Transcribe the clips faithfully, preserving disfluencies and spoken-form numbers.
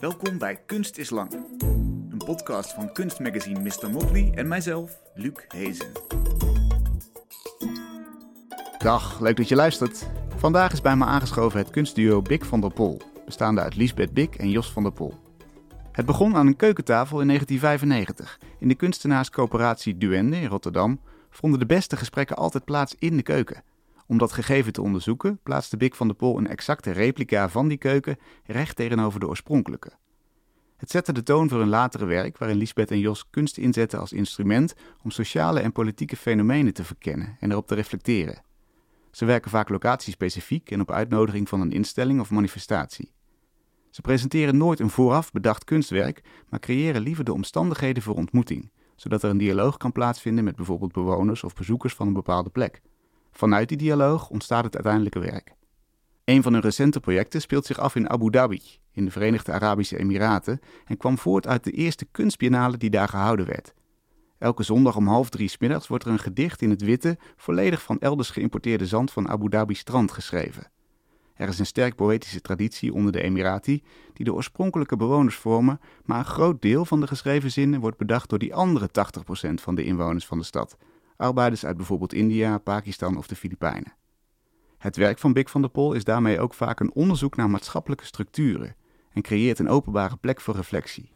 Welkom bij Kunst is Lang. Een podcast van kunstmagazine mister Motley en mijzelf, Luc Hezen. Dag, leuk dat je luistert. Vandaag is bij me aangeschoven het kunstduo Bik van der Pol, bestaande uit Liesbeth Bik en Jos van der Pol. Het begon aan een keukentafel in negentien vijfennegentig. In de kunstenaarscoöperatie Duende in Rotterdam vonden de beste gesprekken altijd plaats in de keuken. Om dat gegeven te onderzoeken plaatste Bik van der Pol een exacte replica van die keuken recht tegenover de oorspronkelijke. Het zette de toon voor hun latere werk, waarin Liesbeth en Jos kunst inzetten als instrument om sociale en politieke fenomenen te verkennen en erop te reflecteren. Ze werken vaak locatiespecifiek en op uitnodiging van een instelling of manifestatie. Ze presenteren nooit een vooraf bedacht kunstwerk, maar creëren liever de omstandigheden voor ontmoeting, zodat er een dialoog kan plaatsvinden met bijvoorbeeld bewoners of bezoekers van een bepaalde plek. Vanuit die dialoog ontstaat het uiteindelijke werk. Een van hun recente projecten speelt zich af in Abu Dhabi, in de Verenigde Arabische Emiraten, en kwam voort uit de eerste kunstbiennale die daar gehouden werd. Elke zondag om half drie 's middags wordt er een gedicht in het witte, volledig van elders geïmporteerde zand van Abu Dhabi strand geschreven. Er is een sterk poëtische traditie onder de Emirati die de oorspronkelijke bewoners vormen, maar een groot deel van de geschreven zinnen wordt bedacht door die andere tachtig procent van de inwoners van de stad. Arbeiders uit bijvoorbeeld India, Pakistan of de Filipijnen. Het werk van Bik van der Pol is daarmee ook vaak een onderzoek naar maatschappelijke structuren en creëert een openbare plek voor reflectie.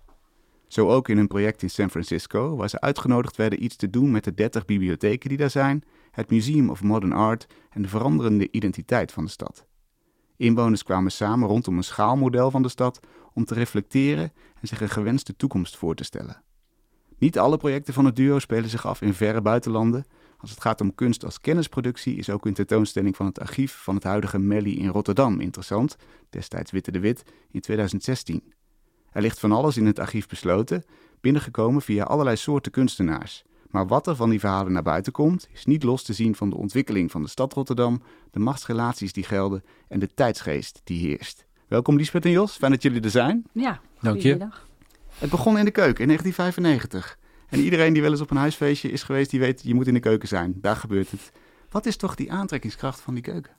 Zo ook in een project in San Francisco, waar ze uitgenodigd werden iets te doen met de dertig bibliotheken die daar zijn, het Museum of Modern Art en de veranderende identiteit van de stad. Inwoners kwamen samen rondom een schaalmodel van de stad om te reflecteren en zich een gewenste toekomst voor te stellen. Niet alle projecten van het duo spelen zich af in verre buitenlanden. Als het gaat om kunst als kennisproductie is ook een tentoonstelling van het archief van het huidige Melly in Rotterdam interessant, destijds Witte de Wit, in tweeduizend zestien. Er ligt van alles in het archief besloten, binnengekomen via allerlei soorten kunstenaars. Maar wat er van die verhalen naar buiten komt, is niet los te zien van de ontwikkeling van de stad Rotterdam, de machtsrelaties die gelden en de tijdsgeest die heerst. Welkom Liesbeth en Jos, fijn dat jullie er zijn. Ja, dank je. Het begon in de keuken in negentien vijfennegentig. En iedereen die wel eens op een huisfeestje is geweest, die weet, je moet in de keuken zijn. Daar gebeurt het. Wat is toch die aantrekkingskracht van die keuken?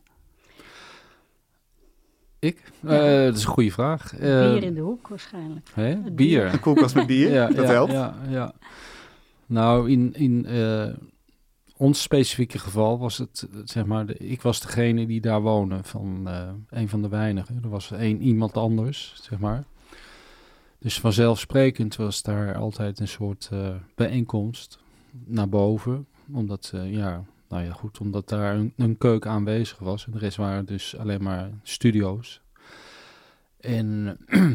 Ik? Ja. Uh, dat is een goede vraag. Uh, bier in de hoek waarschijnlijk. Hè? Bier. bier. Een koelkast met bier, ja, dat ja, helpt. Ja, ja. Nou, in, in uh, ons specifieke geval was het, zeg maar, de, ik was degene die daar woonde, van uh, een van de weinigen. Er was één iemand anders, zeg maar. Dus vanzelfsprekend was daar altijd een soort uh, bijeenkomst naar boven. Omdat, uh, ja, nou ja, goed, omdat daar een, een keuken aanwezig was. En de rest waren dus alleen maar studio's. En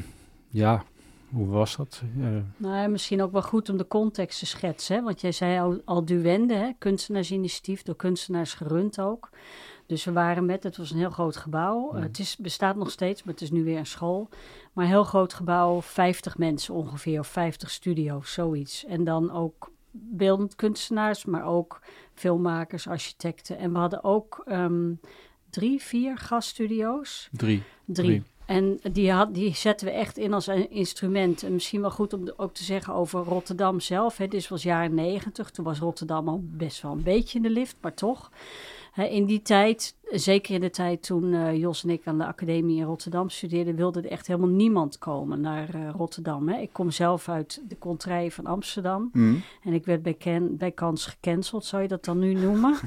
ja, hoe was dat? Uh, nou, misschien ook wel goed om de context te schetsen. Hè? Want jij zei al, al Duende, hè? Kunstenaarsinitiatief, door kunstenaars gerund ook. Dus we waren met, het was een heel groot gebouw. Ja. Uh, het is, bestaat nog steeds, maar het is nu weer een school. Maar een heel groot gebouw, vijftig mensen ongeveer, of vijftig studio's, zoiets. En dan ook beeldend kunstenaars, maar ook filmmakers, architecten. En we hadden ook um, drie, vier gaststudio's. Drie. Drie. Drie. En die, had, die zetten we echt in als een instrument. En misschien wel goed om de, ook te zeggen over Rotterdam zelf. Hè. Dit was jaren negentig. Toen was Rotterdam al best wel een beetje in de lift, maar toch. Hè, in die tijd, zeker in de tijd toen uh, Jos en ik aan de academie in Rotterdam studeerden, wilde er echt helemaal niemand komen naar uh, Rotterdam. Hè. Ik kom zelf uit de contraille van Amsterdam. Mm. En ik werd bij, ken, bij kans gecanceld, zou je dat dan nu noemen.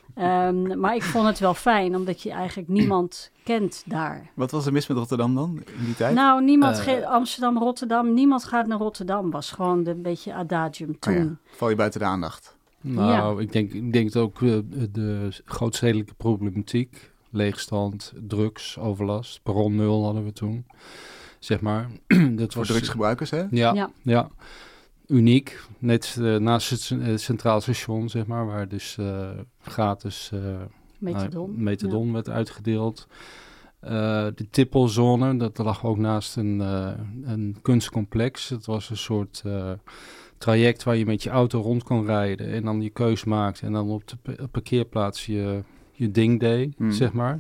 Um, maar ik vond het wel fijn, omdat je eigenlijk niemand kent daar. Wat was er mis met Rotterdam dan in die tijd? Nou, niemand, uh, ge- Amsterdam, Rotterdam, niemand gaat naar Rotterdam. Was gewoon een beetje adagium toen. Oh ja. Val je buiten de aandacht? Nou, ja. ik denk, ik denk dat ook uh, de grootstedelijke problematiek, leegstand, drugs, overlast, perron nul hadden we toen, zeg maar. Dat Voor was, drugsgebruikers, hè? Ja, ja. ja. Uniek, net uh, naast het uh, Centraal Station, zeg maar, waar dus uh, gratis uh, methadon, uh, methadon ja. werd uitgedeeld. Uh, de Tippelzone, dat lag ook naast een, uh, een kunstcomplex. Het was een soort uh, traject waar je met je auto rond kon rijden en dan je keus maakte en dan op de p- parkeerplaats je, je ding deed, hmm. zeg maar.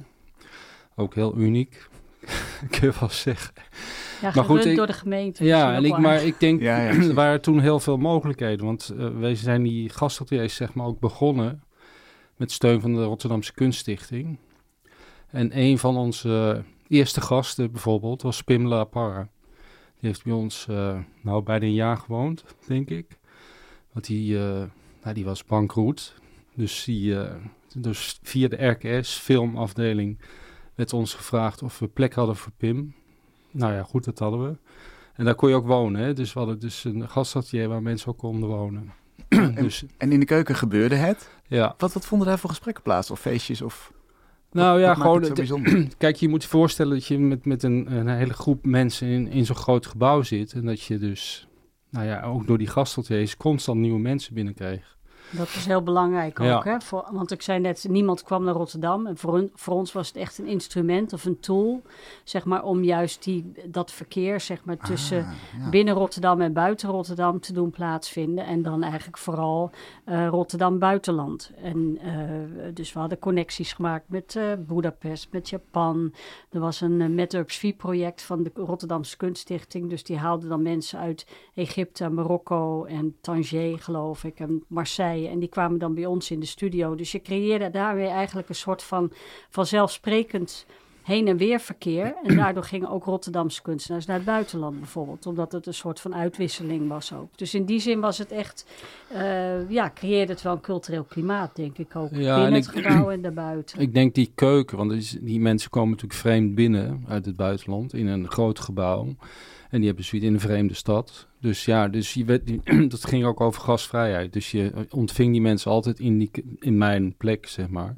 Ook heel uniek, kun je wel zeggen. Ja, maar goed, ik, door de gemeente. Ja, en ik, maar ik denk, ja, ja, er waren toen heel veel mogelijkheden. Want uh, wij zijn die gastateliers zeg maar ook begonnen met steun van de Rotterdamse Kunststichting. En een van onze uh, eerste gasten bijvoorbeeld was Pim La Parra. Die heeft bij ons uh, nou bijna een jaar gewoond, denk ik. Want die, uh, nou, die was bankroet. Dus, die, uh, dus via de R K S filmafdeling werd ons gevraagd of we plek hadden voor Pim. Nou ja, goed, dat hadden we. En daar kon je ook wonen. Hè? Dus we hadden dus een gastatelier waar mensen ook konden wonen. En, dus, en in de keuken gebeurde het? Ja. Wat, wat vonden daar voor gesprekken plaats? Of feestjes? Of, nou wat, ja, wat gewoon... maakt het zo bijzonder? Kijk, je moet je voorstellen dat je met, met een, een hele groep mensen in, in zo'n groot gebouw zit. En dat je dus, nou ja, ook door die gastateliers constant nieuwe mensen binnenkreeg. Dat is heel belangrijk ook, ja. hè? Voor, want ik zei net, niemand kwam naar Rotterdam. En voor, hun, voor ons was het echt een instrument of een tool, zeg maar, om juist die, dat verkeer, zeg maar, tussen ah, ja. binnen Rotterdam en buiten Rotterdam te doen plaatsvinden. En dan eigenlijk vooral uh, Rotterdam buitenland. En uh, dus we hadden connecties gemaakt met uh, Budapest, met Japan. Er was een uh, MedUp project van de Rotterdamse Kunststichting. Dus die haalden dan mensen uit Egypte, Marokko en Tanger, geloof ik, en Marseille. En die kwamen dan bij ons in de studio. Dus je creëerde daarmee eigenlijk een soort van vanzelfsprekend heen- en weer verkeer. En daardoor gingen ook Rotterdamse kunstenaars naar het buitenland bijvoorbeeld. Omdat het een soort van uitwisseling was ook. Dus in die zin was het echt... Uh, ja, creëerde het wel een cultureel klimaat, denk ik ook. Ja, binnen het ik, gebouw en daarbuiten. Ik denk die keuken, want die, die mensen komen natuurlijk vreemd binnen uit het buitenland. In een groot gebouw. En die hebben zoiets in een vreemde stad. Dus ja, dus je werd, die, dat ging ook over gastvrijheid. Dus je ontving die mensen altijd in, die, in mijn plek, zeg maar.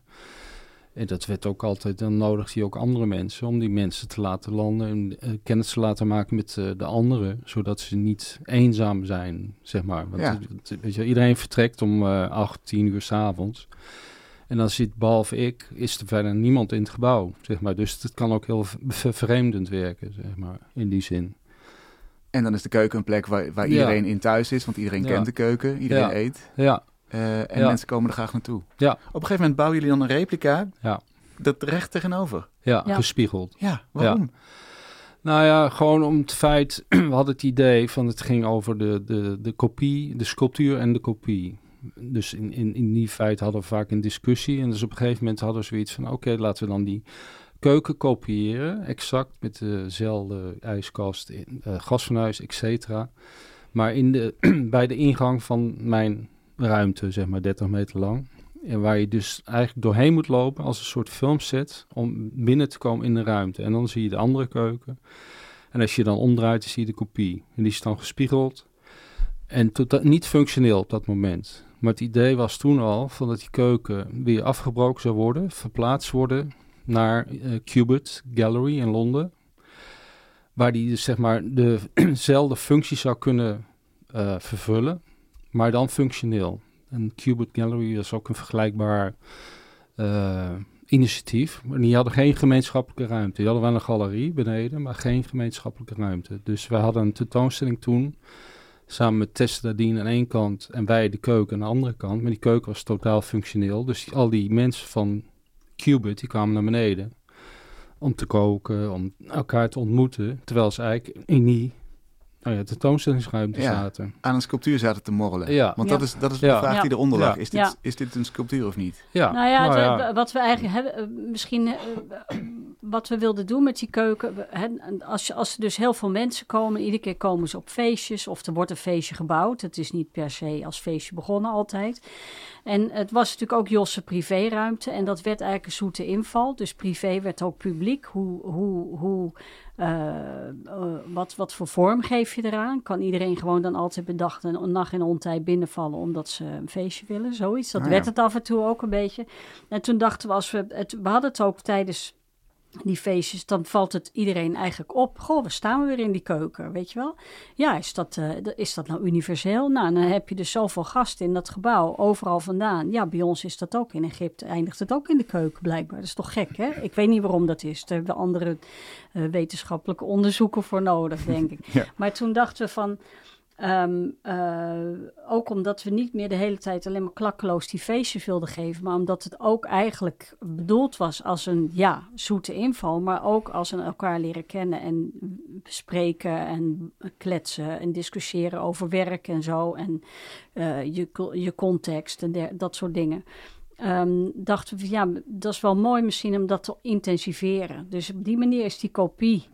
En dat werd ook altijd, dan nodigde je ook andere mensen om die mensen te laten landen en uh, kennis te laten maken met uh, de anderen, zodat ze niet eenzaam zijn, zeg maar. Want ja. het, weet je, iedereen vertrekt om uh, acht, tien uur 's avonds. En dan zit, behalve ik, is er verder niemand in het gebouw, zeg maar. Dus het kan ook heel vervreemdend werken, zeg maar, in die zin. En dan is de keuken een plek waar, waar ja. iedereen in thuis is, want iedereen ja. kent de keuken, iedereen ja. eet. Ja. Uh, en ja. mensen komen er graag naartoe. Ja. Op een gegeven moment bouwen jullie dan een replica, ja. dat recht tegenover. Ja, ja. gespiegeld. Ja, waarom? Ja. Nou ja, gewoon om het feit, we hadden het idee van het ging over de, de, de kopie, de sculptuur en de kopie. Dus in, in, in die feit hadden we vaak een discussie. En dus op een gegeven moment hadden we zoiets van, oké, okay, laten we dan die keuken kopiëren, exact met dezelfde ijskast, uh, gasfornuis, et cetera. Maar in de, bij de ingang van mijn ruimte, zeg maar dertig meter lang. En waar je dus eigenlijk doorheen moet lopen als een soort filmset om binnen te komen in de ruimte. En dan zie je de andere keuken. En als je dan omdraait, dan zie je de kopie. En die is dan gespiegeld. En tot, niet functioneel op dat moment. Maar het idee was toen al van dat die keuken weer afgebroken zou worden, verplaatst worden naar uh, Cubit Gallery in Londen. Waar die dus zeg maar dezelfde functie zou kunnen uh, vervullen, maar dan functioneel. En Cubit Gallery is ook een vergelijkbaar uh, initiatief. Maar die hadden geen gemeenschappelijke ruimte. Die hadden wel een galerie beneden, maar geen gemeenschappelijke ruimte. Dus wij hadden een tentoonstelling toen, samen met Tessa Dardien aan één kant en wij de keuken aan de andere kant. Maar die keuken was totaal functioneel. Dus die, al die mensen van Cubit, die kwamen naar beneden om te koken, om elkaar te ontmoeten. Terwijl ze eigenlijk in die oh ja, tentoonstellingsruimte ja, zaten. Aan een sculptuur zaten te morrelen. Ja. Want ja. dat is, dat is de ja. vraag ja. die eronder lag. Ja. Is dit, ja. is dit een sculptuur of niet? Ja. Nou ja, nou het, ja. wat we eigenlijk hebben, misschien uh, wat we wilden doen met die keuken. Hè, als, als er dus heel veel mensen komen, iedere keer komen ze op feestjes of er wordt een feestje gebouwd. Het is niet per se als feestje begonnen altijd. En het was natuurlijk ook Josse privéruimte en dat werd eigenlijk een zoete inval. Dus privé werd ook publiek. Hoe, hoe, hoe, uh, uh, wat, wat voor vorm geef je eraan? Kan iedereen gewoon dan altijd bedacht een nacht in ontij binnenvallen omdat ze een feestje willen? Zoiets. Dat Oh ja. werd het af en toe ook een beetje. En toen dachten we, als we, het, we hadden het ook tijdens die feestjes, dan valt het iedereen eigenlijk op. Goh, we staan we weer in die keuken, weet je wel? Ja, is dat, uh, is dat nou universeel? Nou, dan heb je dus zoveel gasten in dat gebouw, overal vandaan. Ja, bij ons is dat ook. In Egypte eindigt het ook in de keuken, blijkbaar. Dat is toch gek, hè? Ik weet niet waarom dat is. Daar hebben we andere uh, wetenschappelijke onderzoeken voor nodig, denk ik. Ja. Maar toen dachten we van, Um, uh, ook omdat we niet meer de hele tijd alleen maar klakkeloos die feestjes wilden geven, maar omdat het ook eigenlijk bedoeld was als een ja, zoete inval, maar ook als een elkaar leren kennen en bespreken en kletsen en discussiëren over werk en zo en uh, je, je context en der, dat soort dingen. Um, dachten we, ja, dat is wel mooi misschien om dat te intensiveren. Dus op die manier is die kopie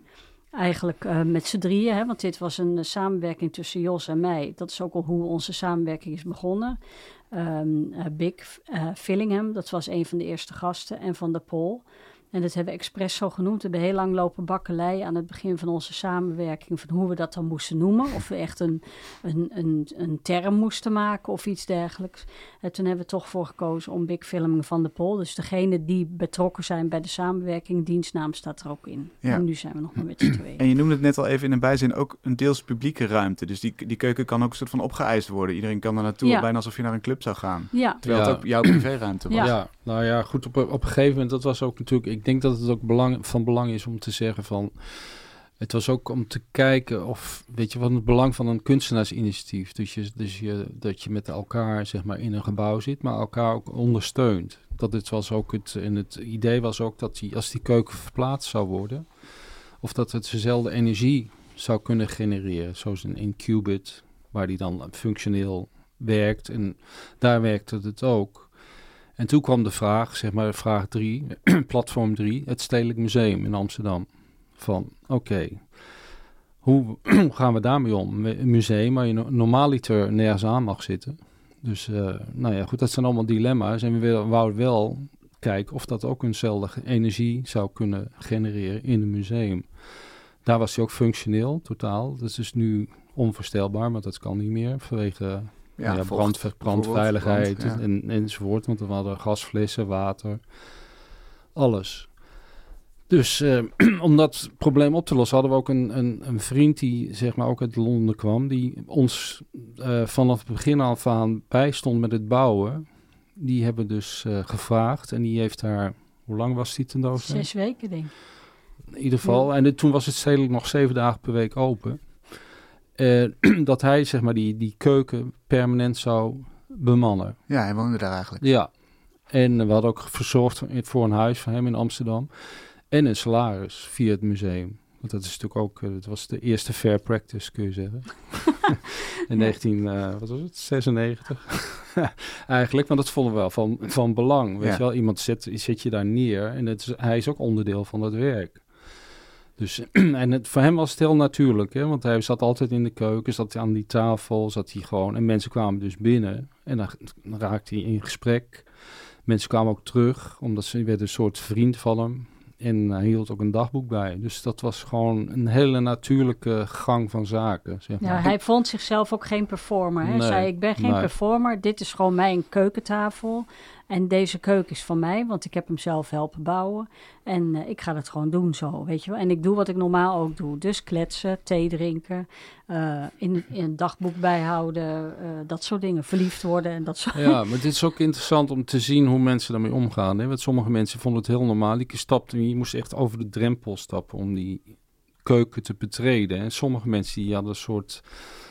eigenlijk uh, met z'n drieën, hè, want dit was een uh, samenwerking tussen Jos en mij. Dat is ook al hoe onze samenwerking is begonnen. Um, uh, Big uh, Fillingham, dat was een van de eerste gasten, en Van der Pol. En dat hebben we expres zo genoemd. We hebben heel lang lopen bakkelei aan het begin van onze samenwerking van hoe we dat dan moesten noemen. Of we echt een, een, een, een term moesten maken of iets dergelijks. En toen hebben we toch voor gekozen om Big Filming Van der Pol. Dus degene die betrokken zijn bij de samenwerking, dienstnaam staat er ook in. Ja. En nu zijn we nog maar met z'n tweeën. En je noemde het net al even in een bijzin ook een deels publieke ruimte. Dus die, die keuken kan ook een soort van opgeëist worden. Iedereen kan er naartoe, ja. bijna alsof je naar een club zou gaan. Ja. Terwijl ja. het ook jouw privéruimte was. Ja. ja, nou ja, goed, op, op een gegeven moment, dat was ook natuurlijk, ik denk dat het ook belang, van belang is om te zeggen van, het was ook om te kijken of, weet je, wat het belang van een kunstenaarsinitiatief. Dus, je, dus je, dat je met elkaar, zeg maar, in een gebouw zit, maar elkaar ook ondersteunt. Dat het was ook het, en het idee was ook dat die, als die keuken verplaatst zou worden, of dat het dezelfde energie zou kunnen genereren, zoals in, in Qubit, waar die dan functioneel werkt. En daar werkte het ook. En toen kwam de vraag, zeg maar vraag drie, platform drie, het Stedelijk Museum in Amsterdam. Van, oké, okay, hoe gaan we daarmee om? Een museum waar je no- normaaliter nergens aan mag zitten. Dus, uh, nou ja, goed, dat zijn allemaal dilemma's. En we willen, wouden wel kijken of dat ook eenzelfde energie zou kunnen genereren in een museum. Daar was hij ook functioneel, totaal. Dat is nu onvoorstelbaar, maar dat kan niet meer vanwege... Ja, ja, brand, brandveiligheid brand, ja. en, enzovoort. Want we hadden gasflessen, water, alles. Dus uh, om dat probleem op te lossen hadden we ook een, een, een vriend die zeg maar ook uit Londen kwam. Die ons uh, vanaf het begin af aan bijstond met het bouwen. Die hebben dus uh, gevraagd en die heeft daar, hoe lang was die tentoonstelling? Zes weken denk ik. In ieder geval. Ja. En de, toen was het stedelijk nog zeven dagen per week open. Uh, dat hij, zeg maar, die, die keuken permanent zou bemannen. Ja, hij woonde daar eigenlijk. Ja. En uh, we hadden ook verzorgd voor een huis voor hem in Amsterdam. En een salaris via het museum. Want dat is natuurlijk ook, uh, dat was de eerste fair practice, kun je zeggen. in negentien, uh, wat was het, zesennegentig. Eigenlijk, want dat vonden we wel van, van belang. Weet ja. je wel, iemand zet, zet je daar neer en het is, hij is ook onderdeel van dat werk. Dus, en het, voor hem was het heel natuurlijk, hè, want hij zat altijd in de keuken, zat aan die tafel, zat hij gewoon... En mensen kwamen dus binnen en dan, dan raakte hij in gesprek. Mensen kwamen ook terug, omdat ze werden een soort vriend van hem. En hij hield ook een dagboek bij. Dus dat was gewoon een hele natuurlijke gang van zaken, zeg maar. Ja, hij vond zichzelf ook geen performer. Hij nee, zei, ik ben geen nee. performer, dit is gewoon mijn keukentafel. En deze keuken is van mij, want ik heb hem zelf helpen bouwen. En uh, ik ga het gewoon doen zo, weet je wel. En ik doe wat ik normaal ook doe. Dus kletsen, thee drinken, uh, in, in een dagboek bijhouden, uh, dat soort dingen. Verliefd worden en dat soort dingen. Ja, maar dit is ook interessant om te zien hoe mensen daarmee omgaan. Hè? Want sommige mensen vonden het heel normaal. Die stapten, je moest echt over de drempel stappen om die keuken te betreden. En sommige mensen die hadden een soort...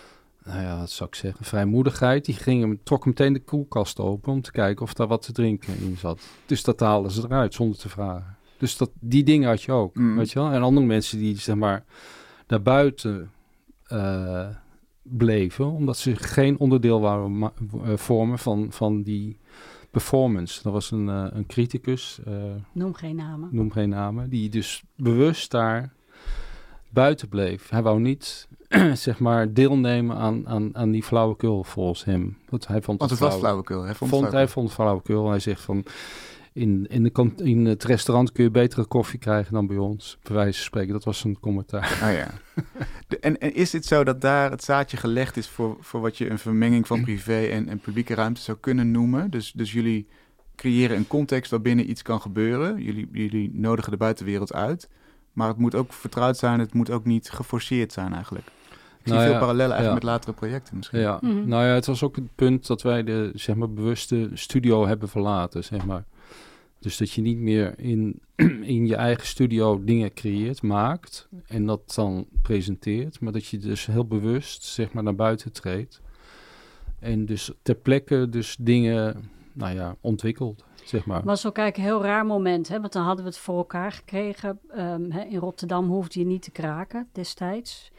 Nou ja, wat zou ik zeggen, vrijmoedigheid. Die gingen, trokken meteen de koelkast open om te kijken of daar wat te drinken in zat. Dus dat haalden ze eruit zonder te vragen. Dus dat, die dingen had je ook, mm. weet je wel. En andere mensen die, zeg maar, daarbuiten uh, bleven, omdat ze geen onderdeel waren ma- uh, vormen van, van die performance. Er was een, uh, een criticus. Uh, noem geen namen. Noem geen namen. Die dus bewust daar buiten bleef. Hij wou niet... zeg maar, deelnemen aan, aan, aan die flauwekul volgens hem. Want hij vond Want het, het was flauwekul. Hij vond, vond, hij vond flauwekul. Hij zegt van, in, in, de kant, in het restaurant kun je betere koffie krijgen dan bij ons. Bij wijze van spreken, dat was een commentaar. Oh ja. De, en, en is het zo dat daar het zaadje gelegd is voor, voor wat je een vermenging van privé en, en publieke ruimte zou kunnen noemen? Dus, dus jullie creëren een context waarbinnen iets kan gebeuren. Jullie, jullie nodigen de buitenwereld uit. Maar het moet ook vertrouwd zijn, het moet ook niet geforceerd zijn eigenlijk. Ik zie nou veel ja, parallellen eigenlijk ja. met latere projecten misschien. Ja, mm-hmm. Nou ja, het was ook het punt dat wij de, zeg maar, bewuste studio hebben verlaten, zeg maar. Dus dat je niet meer in, in je eigen studio dingen creëert, maakt en dat dan presenteert. Maar dat je dus heel bewust, zeg maar, naar buiten treedt. En dus ter plekke dus dingen, nou ja, ontwikkelt. Zeg maar. Het was ook eigenlijk een heel raar moment, hè? Want dan hadden we het voor elkaar gekregen. Um, hè, in Rotterdam hoefde je niet te kraken destijds.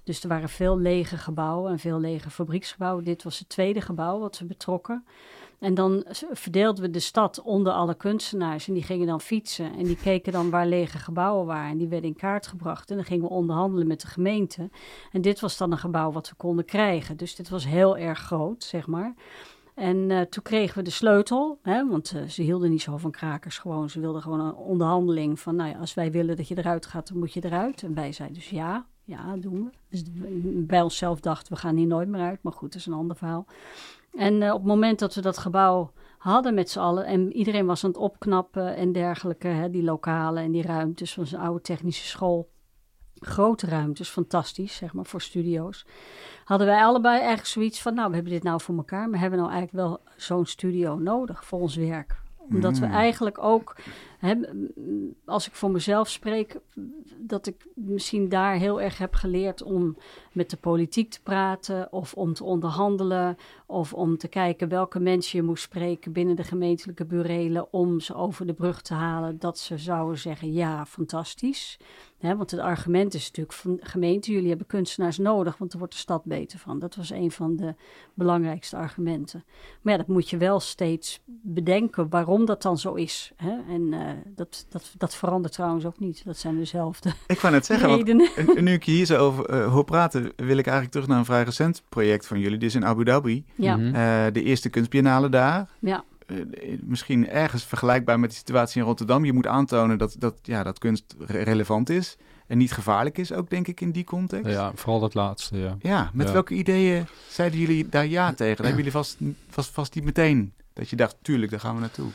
Dus er waren veel lege gebouwen en veel lege fabrieksgebouwen. Dit was het tweede gebouw wat we betrokken. En dan verdeelden we de stad onder alle kunstenaars. En die gingen dan fietsen. En die keken dan waar lege gebouwen waren. En die werden in kaart gebracht. En dan gingen we onderhandelen met de gemeente. En dit was dan een gebouw wat we konden krijgen. Dus dit was heel erg groot, zeg maar. En uh, toen kregen we de sleutel. Hè, want uh, ze hielden niet zo van krakers gewoon. Ze wilden gewoon een onderhandeling van... nou ja, als wij willen dat je eruit gaat, dan moet je eruit. En wij zeiden dus ja, ja, doen we. Dus bij onszelf dachten we gaan hier nooit meer uit. Maar goed, dat is een ander verhaal. En uh, op het moment dat we dat gebouw hadden met z'n allen... en iedereen was aan het opknappen en dergelijke... Hè, die lokalen en die ruimtes van zijn oude technische school... grote ruimtes, fantastisch, zeg maar, voor studio's... hadden wij allebei eigenlijk zoiets van... nou, we hebben dit nou voor elkaar... maar hebben we nou eigenlijk wel zo'n studio nodig voor ons werk? Omdat we eigenlijk ook... Hè, als ik voor mezelf spreek... dat ik misschien daar heel erg heb geleerd... om met de politiek te praten... of om te onderhandelen... of om te kijken welke mensen je moest spreken... binnen de gemeentelijke burelen... om ze over de brug te halen... dat ze zouden zeggen, ja, fantastisch. Hè, want het argument is natuurlijk van gemeente... jullie hebben kunstenaars nodig... want er wordt de stad beter van. Dat was een van de belangrijkste argumenten. Maar ja, dat moet je wel steeds bedenken... waarom dat dan zo is. Hè? En uh, dat, dat, dat verandert trouwens ook niet. Dat zijn dezelfde Ik wou net zeggen, redenen. Want, nu ik je hier zo over uh, hoor praten... wil ik eigenlijk terug naar een vrij recent project van jullie. Dus in Abu Dhabi. Ja. Mm-hmm. Uh, de eerste kunstbiennale daar. Ja. Uh, misschien ergens vergelijkbaar met de situatie in Rotterdam. Je moet aantonen dat, dat, ja, dat kunst re- relevant is... en niet gevaarlijk is ook, denk ik, in die context. Ja, vooral dat laatste, ja. Ja, met ja. welke ideeën zeiden jullie daar ja tegen? Daar hebben jullie vast, vast, vast niet meteen dat je dacht, tuurlijk, daar gaan we naartoe.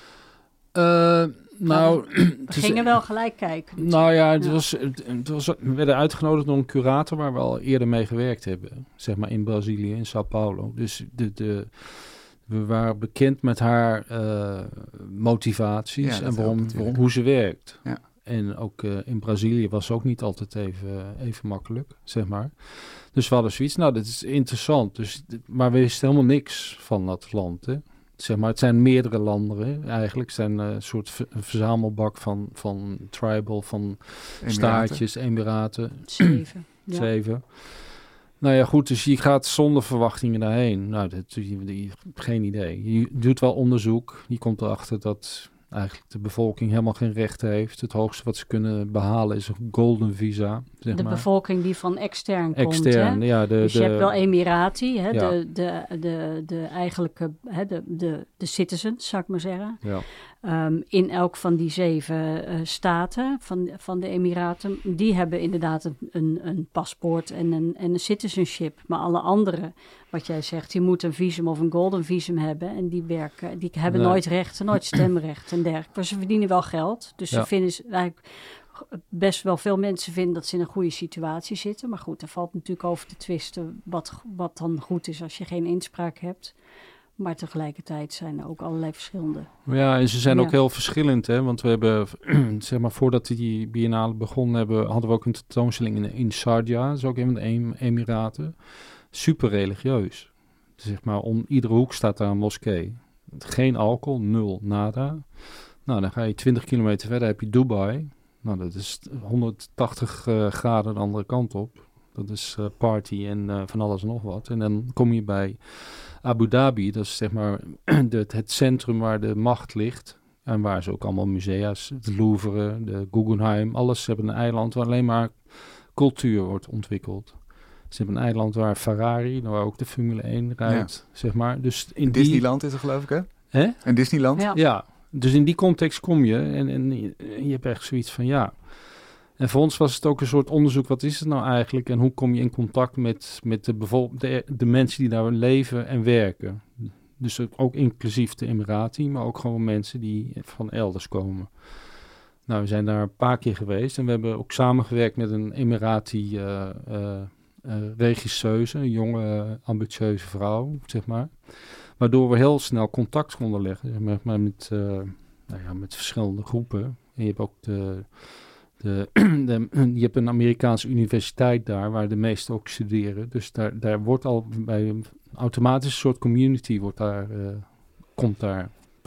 Uh, nou, we gingen wel gelijk kijken. Nou ja, het ja. was, het was, we werden uitgenodigd door een curator waar we al eerder mee gewerkt hebben. Zeg maar in Brazilië, in Sao Paulo. Dus de, de, we waren bekend met haar uh, motivaties ja, en waarom, waarom, hoe ze werkt. Ja. En ook uh, in Brazilië was ook niet altijd even, even makkelijk, zeg maar. Dus we hadden zoiets, nou, dat is interessant. Dus, maar we wisten helemaal niks van dat land, hè. Zeg maar, het zijn meerdere landen, hè. Eigenlijk. Het zijn uh, een soort v- een verzamelbak van, van tribal, van Emiraten. Staatjes, Emiraten. Zeven. Ja. Zeven. Nou ja, goed, dus je gaat zonder verwachtingen daarheen. Nou, dat, je, je, geen idee. Je doet wel onderzoek. Je komt erachter dat eigenlijk de bevolking helemaal geen rechten heeft. Het hoogste wat ze kunnen behalen is een golden visa. Zeg de maar. bevolking die van extern, extern komt. Hè? Ja, de, dus je de, hebt wel Emirati, hè? Ja. De, de, de, de eigenlijke, hè? De, de, de citizens, zou ik maar zeggen. Ja. Um, in elk van die zeven uh, staten van, van de Emiraten. Die hebben inderdaad een, een, een paspoort en een, en een citizenship. Maar alle anderen, wat jij zegt, die moeten een visum of een golden visum hebben. En die werken, die hebben nee. nooit rechten, nooit stemrecht en dergelijke. Maar ze verdienen wel geld. Dus ja. ze vinden eigenlijk best wel veel mensen vinden dat ze in een goede situatie zitten. Maar goed, er valt natuurlijk over te twisten wat, wat dan goed is als je geen inspraak hebt. Maar tegelijkertijd zijn er ook allerlei verschillende. Ja, en ze zijn ja. ook heel verschillend, hè. Want we hebben, zeg maar, voordat die biennale begonnen hebben, hadden we ook een tentoonstelling in, in Sharjah. Dat is ook een van de em- Emiraten. Super religieus. Zeg maar, om iedere hoek staat daar een moskee. Geen alcohol, nul, nada. Nou, dan ga je twintig kilometer verder, heb je Dubai. Nou, dat is honderdtachtig uh, graden de andere kant op. Dat is uh, party en uh, van alles en nog wat. En dan kom je bij Abu Dhabi, dat is zeg maar de, het centrum waar de macht ligt. En waar ze ook allemaal musea's, het Louvre, de Guggenheim, alles. Ze hebben een eiland waar alleen maar cultuur wordt ontwikkeld. Ze hebben een eiland waar Ferrari, waar ook de Formule één rijdt, ja. zeg maar. Dus in Disneyland die... is er geloof ik, hè? Hè? En Disneyland? Ja. ja, dus in die context kom je en, en je, je hebt echt zoiets van ja. En voor ons was het ook een soort onderzoek, wat is het nou eigenlijk? En hoe kom je in contact met, met de, bevol- de, de mensen die daar leven en werken? Dus ook inclusief de Emirati, maar ook gewoon mensen die van elders komen. Nou, we zijn daar een paar keer geweest en we hebben ook samengewerkt met een Emirati uh, uh, uh, regisseuse, een jonge, ambitieuze vrouw, zeg maar. Waardoor we heel snel contact konden leggen, zeg maar, maar met, uh, nou ja, met verschillende groepen. En je hebt ook de... De, de, je hebt een Amerikaanse universiteit daar, waar de meesten ook studeren. Dus daar, daar wordt al bij een automatische soort community wordt daar, uh, komt daar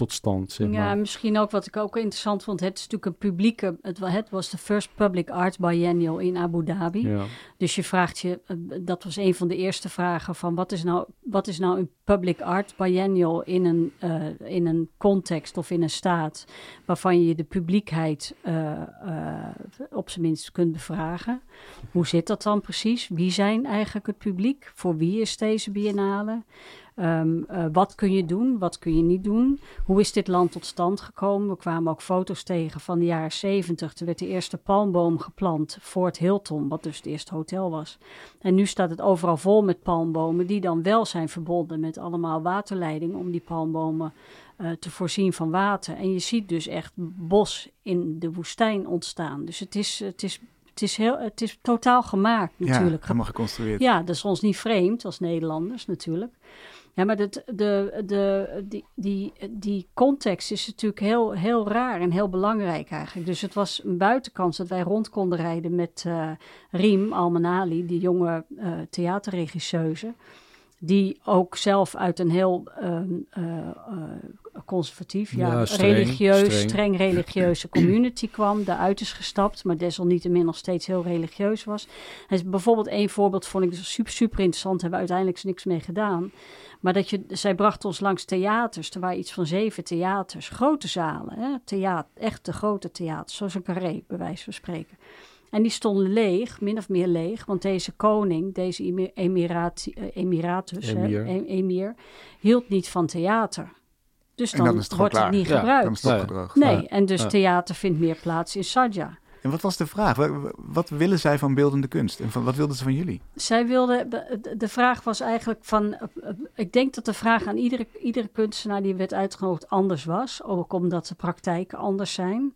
tot stand, zeg maar. Ja, misschien ook wat ik ook interessant vond. Het is natuurlijk een publieke... Het, wa- het was de First Public Art Biennial in Abu Dhabi. Ja. Dus je vraagt je... eh, Dat was een van de eerste vragen van... Wat is nou, wat is nou een Public Art Biennial in een, eh, in een context of in een staat... waarvan je de publiekheid uh, uh, op zijn minst kunt bevragen. Hoe zit dat dan precies? Wie zijn eigenlijk het publiek? Voor wie is deze biennale? Um, uh, wat kun je doen? Wat kun je niet doen? Hoe is dit land tot stand gekomen? We kwamen ook foto's tegen van de jaren zeventig. Er werd de eerste palmboom geplant voor het Hilton, wat dus het eerste hotel was. En nu staat het overal vol met palmbomen die dan wel zijn verbonden met allemaal waterleidingen om die palmbomen uh, te voorzien van water. En je ziet dus echt bos in de woestijn ontstaan. Dus het is, het is, het is, heel, het is totaal gemaakt natuurlijk. Ja, helemaal geconstrueerd. Ja, dat is ons niet vreemd als Nederlanders natuurlijk. Ja, maar dat, de, de, die, die, die context is natuurlijk heel, heel raar en heel belangrijk eigenlijk. Dus het was een buitenkans dat wij rond konden rijden met uh, Riem Almanali, die jonge uh, theaterregisseuse, die ook zelf uit een heel uh, uh, uh, conservatief, ja, ja streng, religieus, streng. streng religieuze community kwam, daaruit is gestapt, maar desalniettemin nog steeds heel religieus was. En bijvoorbeeld één voorbeeld vond ik dus super, super interessant, hebben we uiteindelijk niks mee gedaan. Maar dat je, zij bracht ons langs theaters. Er waren iets van zeven theaters, grote zalen, hè? Theater, echte grote theaters, zoals een Carré, bij wijze van spreken. En die stonden leeg, min of meer leeg, want deze koning, deze emirati, emiratus, emir. Hè, emir, hield niet van theater. Dus dan, dan is het wordt het klaar. niet Ja, gebruikt. Dan is het opgedroogd. Nee, Ja. en dus Ja. theater vindt meer plaats in Sharjah. En wat was de vraag? Wat, wat willen zij van beeldende kunst? En van, wat wilden ze van jullie? Zij wilde, de, de vraag was eigenlijk van, uh, uh, ik denk dat de vraag aan iedere, iedere kunstenaar die werd uitgenodigd anders was. Ook omdat de praktijken anders zijn.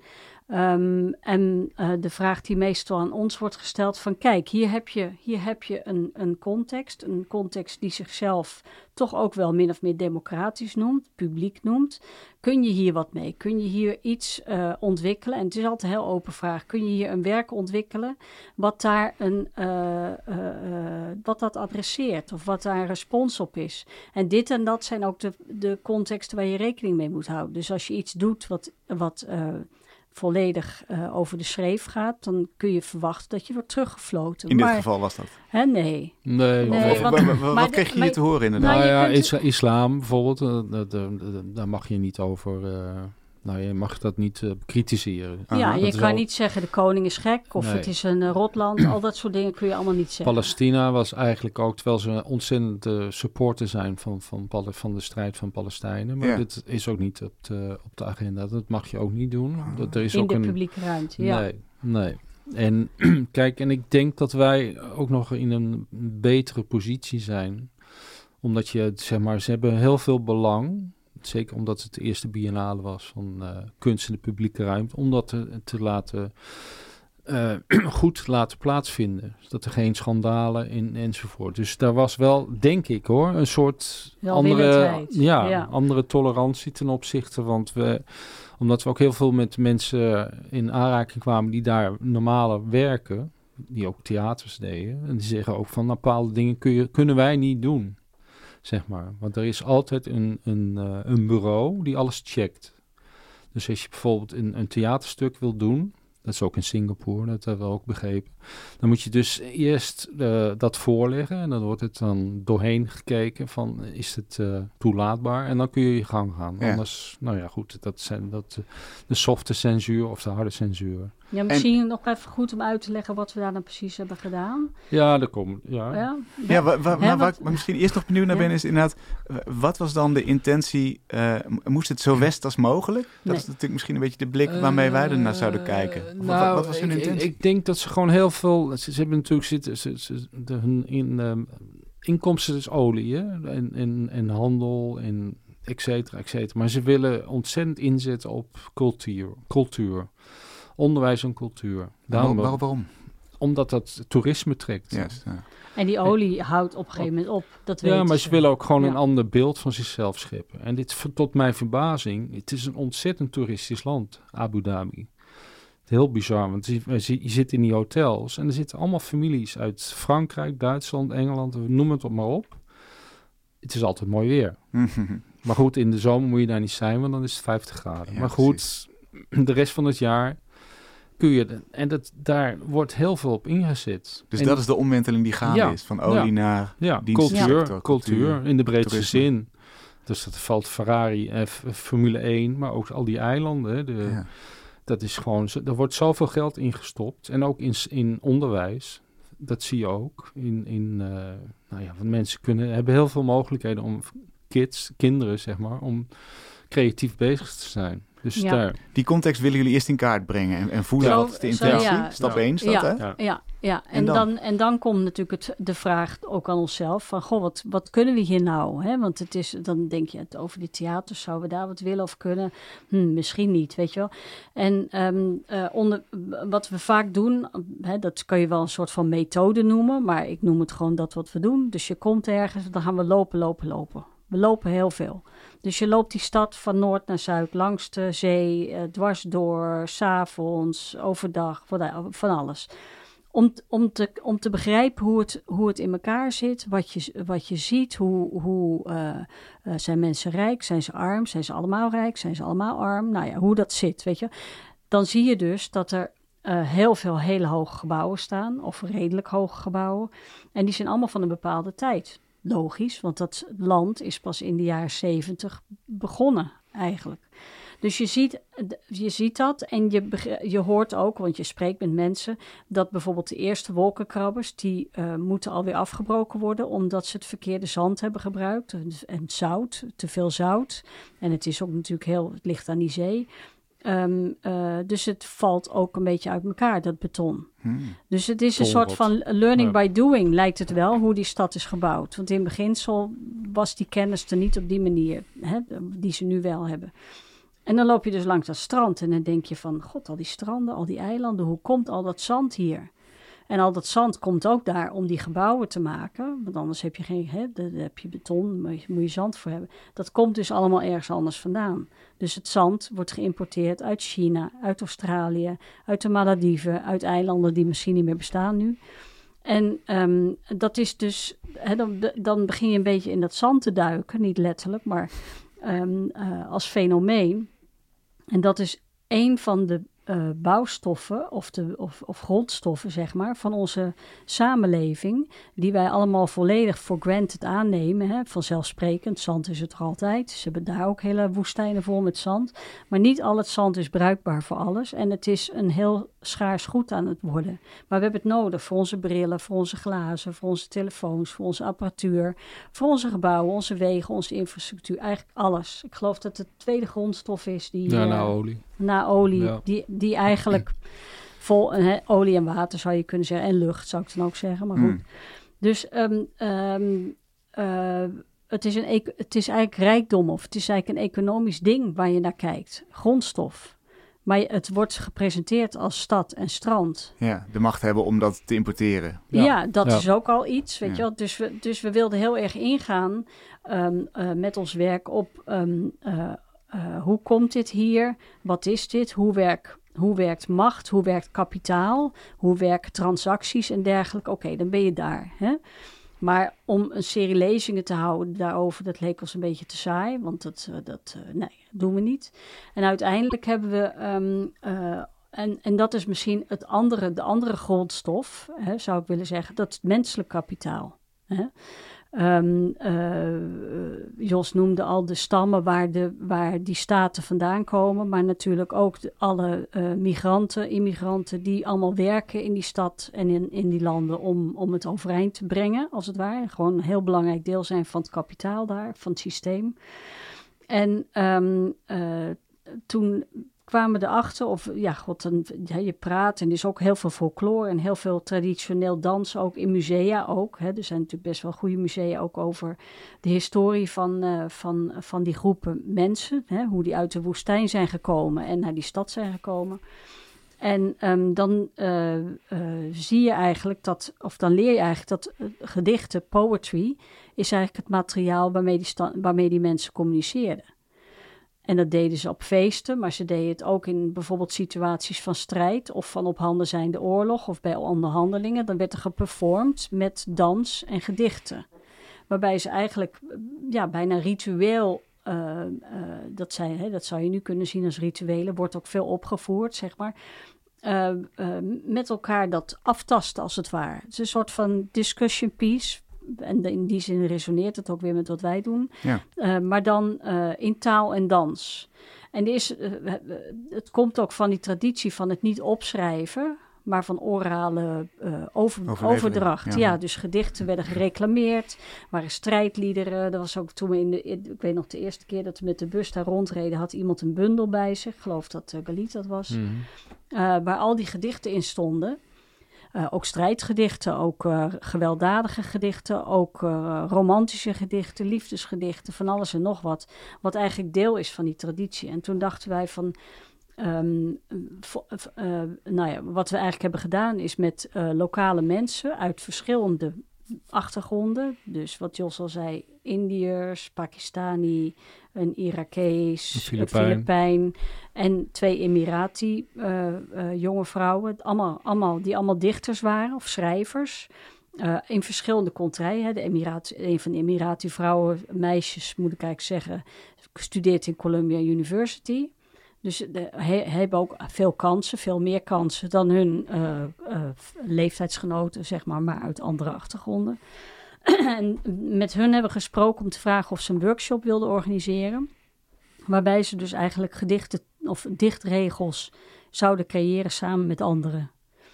Um, en uh, de vraag die meestal aan ons wordt gesteld van, kijk, hier heb je, hier heb je een, een context. Een context die zichzelf toch ook wel min of meer democratisch noemt, publiek noemt. Kun je hier wat mee? Kun je hier iets uh, ontwikkelen? En het is altijd een heel open vraag. Kun je hier een werk ontwikkelen wat daar een, uh, uh, uh, wat dat adresseert of wat daar een respons op is? En dit en dat zijn ook de, de contexten waar je rekening mee moet houden. Dus als je iets doet wat, wat uh, volledig uh, over de schreef gaat, dan kun je verwachten dat je wordt teruggefloten. In dit maar, geval was dat. Hè, nee. Nee, Nee, Of, want- wa- wa- wa- maar wat de- kreeg je hier maar- te horen inderdaad? Nou, Nou je ja, kunt- is, islam bijvoorbeeld, uh, dat, uh, uh, daar mag je niet over, uh, nou je mag dat niet uh, bekritiseren. Aha, Ja, dat je is kan al- niet zeggen de koning is gek of Nee. het is een uh, rotland. Al dat soort dingen kun je allemaal niet zeggen. Palestina was eigenlijk ook, terwijl ze een ontzettende supporter zijn van, van, Pal- van de strijd van Palestijnen. Maar Ja. dit is ook niet op de, op de agenda. Dat mag je ook niet doen. Dat, er is in ook de een, publieke ruimte, ja. Nee, nee. En kijk, en ik denk dat wij ook nog in een betere positie zijn. Omdat je, zeg maar, ze hebben heel veel belang. Zeker omdat het de eerste biennale was van uh, kunst in de publieke ruimte. Om dat te, te laten, uh, goed laten plaatsvinden. Dat er geen schandalen in enzovoort. Dus daar was wel, denk ik hoor, een soort andere, Welwillendheid, ja, ja. andere tolerantie ten opzichte. Want we, omdat we ook heel veel met mensen in aanraking kwamen die daar normaler werken. Die ook theaters deden. En die zeggen ook van, nou, bepaalde dingen kun je, kunnen wij niet doen. Zeg maar. Want er is altijd een, een, uh, een bureau die alles checkt. Dus als je bijvoorbeeld een, een theaterstuk wil doen, dat is ook in Singapore, dat hebben we ook begrepen. Dan moet je dus eerst uh, dat voorleggen en dan wordt het dan doorheen gekeken van, is het uh, toelaatbaar? En dan kun je je gang gaan. Ja. Anders, nou ja goed, dat zijn dat, uh, de softe censuur of de harde censuur. Ja, misschien nog even goed om uit te leggen wat we daar dan precies hebben gedaan. Ja, dat komt, ja. Ja, Ja, wa- wa- Hè, maar waar wat- ik maar misschien eerst nog benieuwd naar Ja. ben, is inderdaad, uh, wat was dan de intentie? Uh, m- moest het zo west als mogelijk? Dat Nee. is natuurlijk misschien een beetje de blik waarmee wij er naar zouden kijken. Uh, Wat, nou, wat, wat was hun ik, intentie? Ik, ik denk dat ze gewoon heel veel... Ze, ze hebben natuurlijk zitten... Ze, ze, de, hun in, um, inkomsten is olie, hè? En, en, en handel en et cetera, et cetera. Maar ze willen ontzettend inzetten op cultuur. cultuur. Onderwijs en cultuur. Daarom, Waar- waarom? Omdat dat toerisme trekt. Juist, ja. En die olie houdt op een gegeven moment op. Dat Ja, weten maar ze willen ook gewoon Ja. een ander beeld van zichzelf scheppen. En dit, tot mijn verbazing, het is een ontzettend toeristisch land, Abu Dhabi. Heel bizar, want je, je zit in die hotels en er zitten allemaal families uit Frankrijk, Duitsland, Engeland, noem het op maar op. Het is altijd mooi weer. Maar goed, in de zomer moet je daar niet zijn, want dan is het vijftig graden. Ja, maar goed, precies. de rest van het jaar kun je... En dat, daar wordt heel veel op ingezet. Dus en, dat is de omwenteling die gaande Ja. is. Van olie Ja. naar ja, dienstensector, cultuur, cultuur, in de breedste toerisme. zin. Dus dat valt Ferrari, eh, F- Formule één, maar ook al die eilanden. Hè, de, Ja. Dat is gewoon... zo- Er wordt zoveel geld ingestopt. En ook in, s- in onderwijs. Dat zie je ook. In, in, uh, nou ja, want mensen kunnen, hebben heel veel mogelijkheden om kids, kinderen zeg maar, om creatief bezig te zijn. Dus Ja. daar... Die context willen jullie eerst in kaart brengen en, en voelen Zo- wat is de zo, intentie. ja. Stap Ja. één is dat, ja, hè? Ja. ja, ja. En, En dan? dan? en dan komt natuurlijk het, de vraag ook aan onszelf van, goh, wat, wat kunnen we hier nou? Hè? Want het is, dan denk je, het, over die theaters, zouden we daar wat willen of kunnen? Hm, misschien niet, weet je wel. En um, uh, onder, wat we vaak doen, hè, dat kan je wel een soort van methode noemen, maar ik noem het gewoon dat wat we doen. Dus je komt ergens, dan gaan we lopen, lopen, lopen. We lopen heel veel. Dus je loopt die stad van noord naar zuid, langs de zee, eh, dwars door, 's avonds, overdag, van, van alles. Om, om, te, om te begrijpen hoe het, hoe het in elkaar zit, wat je, wat je ziet, hoe, hoe uh, uh, zijn mensen rijk, zijn ze arm, zijn ze allemaal rijk, zijn ze allemaal arm, nou ja, hoe dat zit, weet je. Dan zie je dus dat er uh, heel veel hele hoge gebouwen staan, of redelijk hoge gebouwen, en die zijn allemaal van een bepaalde tijd. Logisch, want dat land is pas in de jaren zeventig begonnen eigenlijk. Dus je ziet, je ziet dat en je, je hoort ook, want je spreekt met mensen, dat bijvoorbeeld de eerste wolkenkrabbers, die uh, moeten alweer afgebroken worden, omdat ze het verkeerde zand hebben gebruikt en zout, te veel zout. En het is ook natuurlijk heel, het ligt aan die zee. Um, uh, dus het valt ook een beetje uit elkaar, dat beton. Hmm. Dus het is een Tonrot. soort van learning Ja. by doing, lijkt het wel, hoe die stad is gebouwd. Want in beginsel was die kennis er niet op die manier, hè, die ze nu wel hebben. En dan loop je dus langs dat strand en dan denk je van, god, al die stranden, al die eilanden, hoe komt al dat zand hier? En al dat zand komt ook daar om die gebouwen te maken. Want anders heb je geen, hè, dan heb je beton, maar moet je zand voor hebben. Dat komt dus allemaal ergens anders vandaan. Dus het zand wordt geïmporteerd uit China, uit Australië, uit de Malediven, uit eilanden die misschien niet meer bestaan nu. En um, dat is dus, hè, dan, dan begin je een beetje in dat zand te duiken, niet letterlijk, maar um, uh, als fenomeen. En dat is één van de Uh, bouwstoffen of, de, of, of grondstoffen, zeg maar, van onze samenleving, die wij allemaal volledig for granted aannemen. Hè? Vanzelfsprekend, zand is het er altijd. Ze hebben daar ook hele woestijnen vol met zand. Maar niet al het zand is bruikbaar voor alles. En het is een heel schaars goed aan het worden. Maar we hebben het nodig voor onze brillen, voor onze glazen, voor onze telefoons, voor onze apparatuur, voor onze gebouwen, onze wegen, onze infrastructuur. Eigenlijk alles. Ik geloof dat het de tweede grondstof is die... Ja, uh, nou olie. Na olie, Ja. die, die eigenlijk vol he, olie en water zou je kunnen zeggen. En lucht zou ik dan ook zeggen, maar goed. Hmm. Dus um, um, uh, het, is een, het is eigenlijk rijkdom of het is eigenlijk een economisch ding waar je naar kijkt. Grondstof. Maar het wordt gepresenteerd als stad en strand. Ja, de macht hebben om dat te importeren. Ja, Ja, dat ja. is ook al iets, weet Ja. je wel. Dus we, dus we wilden heel erg ingaan um, uh, met ons werk op... Um, uh, Uh, hoe komt dit hier? Wat is dit? Hoe, werk, hoe werkt macht? Hoe werkt kapitaal? Hoe werken transacties en dergelijke? Oké, okay, dan ben je daar. Hè? Maar om een serie lezingen te houden daarover, dat leek ons een beetje te saai. Want dat, uh, dat, uh, nee, dat doen we niet. En uiteindelijk hebben we... Um, uh, en, en dat is misschien het andere, de andere grondstof, hè, zou ik willen zeggen. Dat is het menselijk kapitaal. Hè? Um, uh, Jos noemde al de stammen waar, de, waar die staten vandaan komen, maar natuurlijk ook de, alle uh, migranten, immigranten die allemaal werken in die stad en in, in die landen om, om het overeind te brengen, als het ware. Gewoon een heel belangrijk deel zijn van het kapitaal daar, van het systeem. En um, uh, toen kwamen we erachter, of ja, god, dan, ja, je praat en er is ook heel veel folklore en heel veel traditioneel dansen, ook in musea ook. Hè. Er zijn natuurlijk best wel goede musea ook over de historie van, uh, van, van die groepen mensen, hè, hoe die uit de woestijn zijn gekomen en naar die stad zijn gekomen. En um, dan uh, uh, zie je eigenlijk dat, of dan leer je eigenlijk dat uh, gedichten, poetry, is eigenlijk het materiaal waarmee die, sta- waarmee die mensen communiceerden. En dat deden ze op feesten, maar ze deden het ook in bijvoorbeeld situaties van strijd of van op handen zijnde oorlog of bij onderhandelingen. Dan werd er geperformd met dans en gedichten. Waarbij ze eigenlijk ja, bijna ritueel uh, uh, dat, zijn, hè, dat zou je nu kunnen zien als rituelen, wordt ook veel opgevoerd, zeg maar. Uh, uh, met elkaar dat aftasten, als het ware. Het is een soort van discussion piece. En in die zin resoneert het ook weer met wat wij doen. Ja. Uh, maar dan uh, in taal en dans. En is, uh, het komt ook van die traditie van het niet opschrijven, maar van orale uh, over, overdracht. Ja. ja, dus gedichten werden gereclameerd, waren strijdliederen. Dat was ook toen we in de, in, ik weet nog de eerste keer dat we met de bus daar rondreden, had iemand een bundel bij zich. Ik geloof dat uh, Galit dat was. Mm-hmm. Uh, waar al die gedichten in stonden. Uh, ook strijdgedichten, ook uh, gewelddadige gedichten, ook uh, romantische gedichten, liefdesgedichten, van alles en nog wat. Wat eigenlijk deel is van die traditie. En toen dachten wij van, um, vo, uh, nou ja, wat we eigenlijk hebben gedaan is met uh, lokale mensen uit verschillende achtergronden. Dus wat Jos al zei, Indiërs, Pakistani, een Irakees, een Filipijn, een Filipijn en twee Emirati uh, uh, jonge vrouwen. Allemaal, allemaal, die allemaal dichters waren of schrijvers. Uh, in verschillende contrijen. De Emirati, een van de Emirati vrouwen, meisjes moet ik eigenlijk zeggen, studeert in Columbia University. Dus de, he, hebben ook veel kansen, veel meer kansen dan hun uh, uh, leeftijdsgenoten, zeg maar, maar uit andere achtergronden. En met hun hebben we gesproken om te vragen of ze een workshop wilden organiseren. Waarbij ze dus eigenlijk gedichten of dichtregels zouden creëren samen met anderen.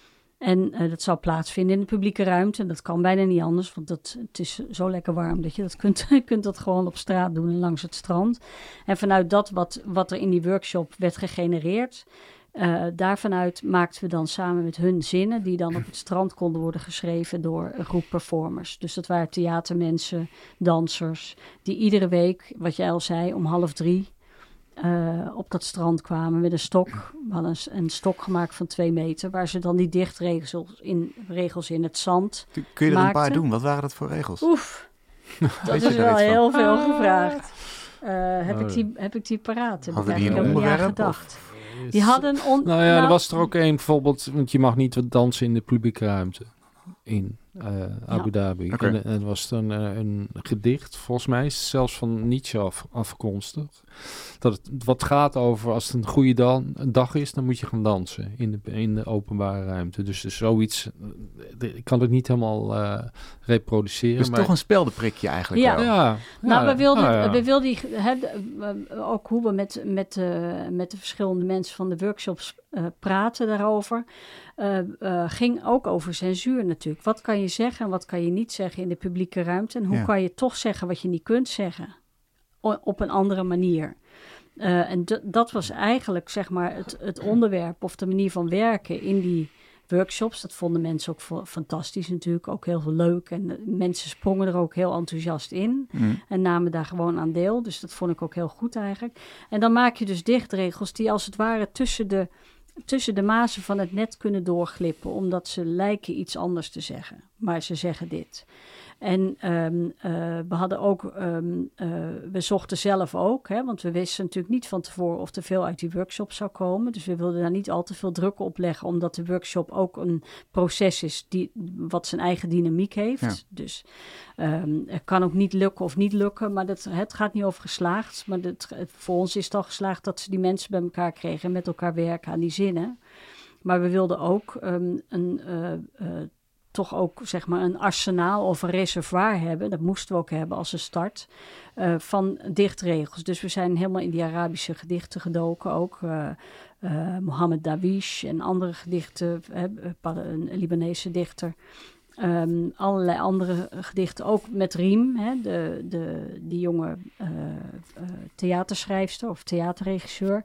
En uh, dat zou plaatsvinden in de publieke ruimte. Dat kan bijna niet anders, want dat, het is zo lekker warm dat je dat kunt, kunt dat gewoon op straat doen en langs het strand. En vanuit dat wat, wat er in die workshop werd gegenereerd, uh, daarvanuit maakten we dan samen met hun zinnen die dan op het strand konden worden geschreven door een groep performers. Dus dat waren theatermensen, dansers, die iedere week, wat jij al zei, om half drie Uh, op dat strand kwamen met een stok. We hadden een, een stok gemaakt van twee meter, waar ze dan die dichtregels in, regels in het zand Kun je er maakten. een paar doen? Wat waren dat voor regels? Oef, dat is wel heel van? veel gevraagd. Uh, heb, oh. ik die, heb ik die paraat? Heb hadden ik die een onderwerp? Gedacht. Die hadden on- nou ja, nou, er was er ook één bijvoorbeeld, want je mag niet dansen in de publieke ruimte in uh, Abu Dhabi. Ja. Okay. En er was dan uh, een gedicht, volgens mij zelfs van Nietzsche af, afkomstig. Dat het wat gaat over, als het een goede dan, een dag is, dan moet je gaan dansen in de, in de openbare ruimte. Dus, dus zoiets, uh, ik kan het niet helemaal uh, reproduceren. Dus maar toch een speldenprikje eigenlijk ja. wel. Ja, ja, nou, we wilden, ja, ja. we wilden die, he, ook hoe we met, met, uh, met de verschillende mensen van de workshops uh, praten daarover. Uh, uh, ging ook over censuur natuurlijk. Wat kan je zeggen en wat kan je niet zeggen in de publieke ruimte? En hoe ja. kan je toch zeggen wat je niet kunt zeggen? O- op een andere manier. Uh, en d- dat was eigenlijk zeg maar het, het onderwerp of de manier van werken in die workshops. Dat vonden mensen ook v- fantastisch natuurlijk. Ook heel veel leuk. En uh, mensen sprongen er ook heel enthousiast in. Mm. En namen daar gewoon aan deel. Dus dat vond ik ook heel goed eigenlijk. En dan maak je dus dichtregels die als het ware tussen de... tussen de mazen van het net kunnen doorglippen, omdat ze lijken iets anders te zeggen. Maar ze zeggen dit. En um, uh, we hadden ook, um, uh, we zochten zelf ook, hè, want we wisten natuurlijk niet van tevoren of er veel uit die workshop zou komen. Dus we wilden daar niet al te veel druk op leggen, omdat de workshop ook een proces is die, wat zijn eigen dynamiek heeft. Ja. Dus um, het kan ook niet lukken of niet lukken, maar dat, het gaat niet over geslaagd. Maar dat, voor ons is het al geslaagd dat ze die mensen bij elkaar kregen en met elkaar werken aan die zinnen. Maar we wilden ook um, een... Uh, uh, toch ook zeg maar een arsenaal of een reservoir hebben. Dat moesten we ook hebben als een start uh, van dichtregels. Dus we zijn helemaal in die Arabische gedichten gedoken ook. Uh, uh, Mohammed Dawish en andere gedichten, uh, een Libanese dichter. Um, allerlei andere gedichten, ook met Riem, hè, de, de, die jonge uh, uh, theaterschrijfster of theaterregisseur.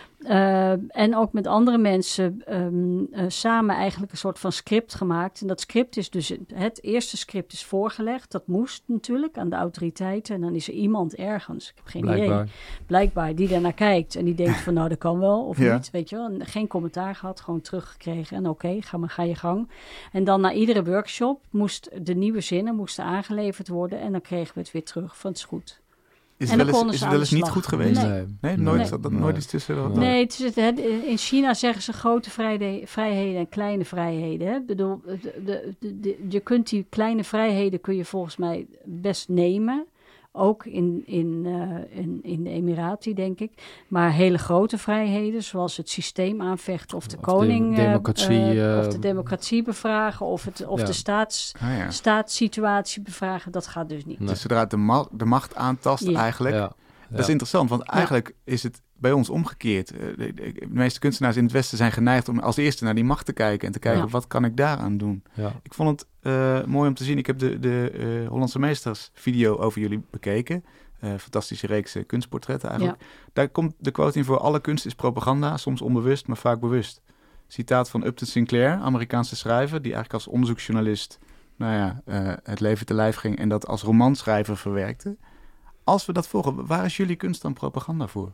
Uh, en ook met andere mensen um, uh, samen eigenlijk een soort van script gemaakt. En dat script is dus, het eerste script is voorgelegd. Dat moest natuurlijk aan de autoriteiten. En dan is er iemand ergens, ik heb geen Blijkbaar. idee, blijkbaar die daarnaar kijkt. En die denkt van nou, dat kan wel of ja. niet, weet je wel. En geen commentaar gehad, gewoon teruggekregen. En oké, okay, ga maar, ga je gang. En dan na iedere workshop moest de nieuwe zinnen moesten aangeleverd worden. En dan kregen we het weer terug van het is goed. Is het wel eens, is het wel eens niet goed geweest? Nee, nee, nee nooit, nee. Dat, dat nooit iets tussen. Nee, nee het is het, in China zeggen ze grote vrijheden, vrijheden en kleine vrijheden. Hè? Ik bedoel, de, de, de, de, je kunt die kleine vrijheden kun je volgens mij best nemen. ook in, in, uh, in, in de Emiraten, denk ik. Maar hele grote vrijheden, zoals het systeem aanvechten of de of koning... De democratie, uh, uh, uh, of de democratie bevragen of, het, of ja. de staats, Ah, ja. staatssituatie bevragen. Dat gaat dus niet. Nee. Dus zodra het de, ma- de macht aantast Ja. eigenlijk... Ja. Dat is interessant, want eigenlijk is het bij ons omgekeerd. Uh, de, de, de meeste kunstenaars in het Westen zijn geneigd om als eerste naar die macht te kijken en te kijken, Ja. wat kan ik daaraan doen? Ja. Ik vond het uh, mooi om te zien. Ik heb de, de uh, Hollandse Meesters video over jullie bekeken. Uh, fantastische reeks uh, kunstportretten eigenlijk. Ja. Daar komt de quote in voor: alle kunst is propaganda, soms onbewust, maar vaak bewust. Citaat van Upton Sinclair, Amerikaanse schrijver, die eigenlijk als onderzoeksjournalist nou ja, uh, het leven te lijf ging en dat als romanschrijver verwerkte. Als we dat volgen, waar is jullie kunst dan propaganda voor?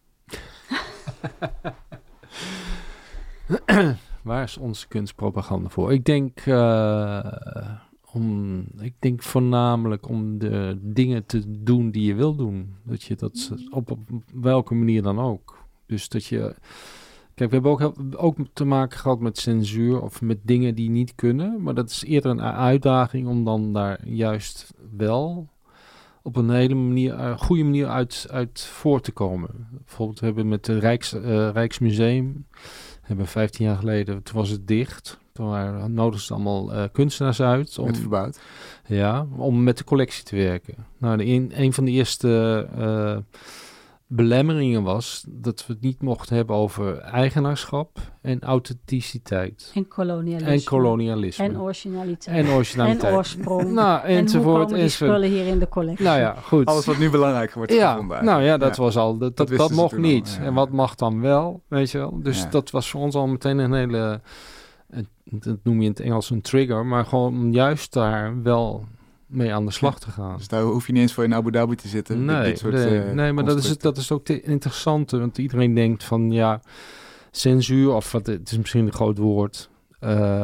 Waar is onze kunst propaganda voor? Ik denk, uh, om, ik denk voornamelijk om de dingen te doen die je wil doen. Dat je dat op, op welke manier dan ook. Dus dat je... Kijk, we hebben ook, ook te maken gehad met censuur of met dingen die niet kunnen. Maar dat is eerder een uitdaging om dan daar juist wel... op een hele manier, uh, goede manier uit, uit voor te komen. Bijvoorbeeld, we hebben met het Rijks, uh, Rijksmuseum, hebben vijftien jaar geleden, toen was het dicht. Toen waren, nodigden allemaal uh, kunstenaars uit. Om, met verbouwd. Ja, om met de collectie te werken. Nou, de een, een van de eerste uh, belemmeringen was dat we het niet mochten hebben over eigenaarschap en authenticiteit. En kolonialisme. En kolonialisme. En originaliteit. En originaliteit. En oorsprong. Nou, enzovoort. En hoe komen die spullen hier in de collectie? Nou ja, goed. Alles wat nu belangrijk wordt ja, gevonden. Nou ja, dat ja. was al, dat, dat, dat, dat mocht niet. Al, ja. En wat mag dan wel, weet je wel. Dus ja. dat was voor ons al meteen een hele, dat noem je in het Engels een trigger, maar gewoon om juist daar wel mee aan de slag te gaan. Dus daar hoef je niet eens voor in Abu Dhabi te zitten. Nee, dit soort, nee, uh, nee maar dat is, het, dat is ook het interessante, want iedereen denkt van ja, censuur, of wat, het is misschien een groot woord, uh,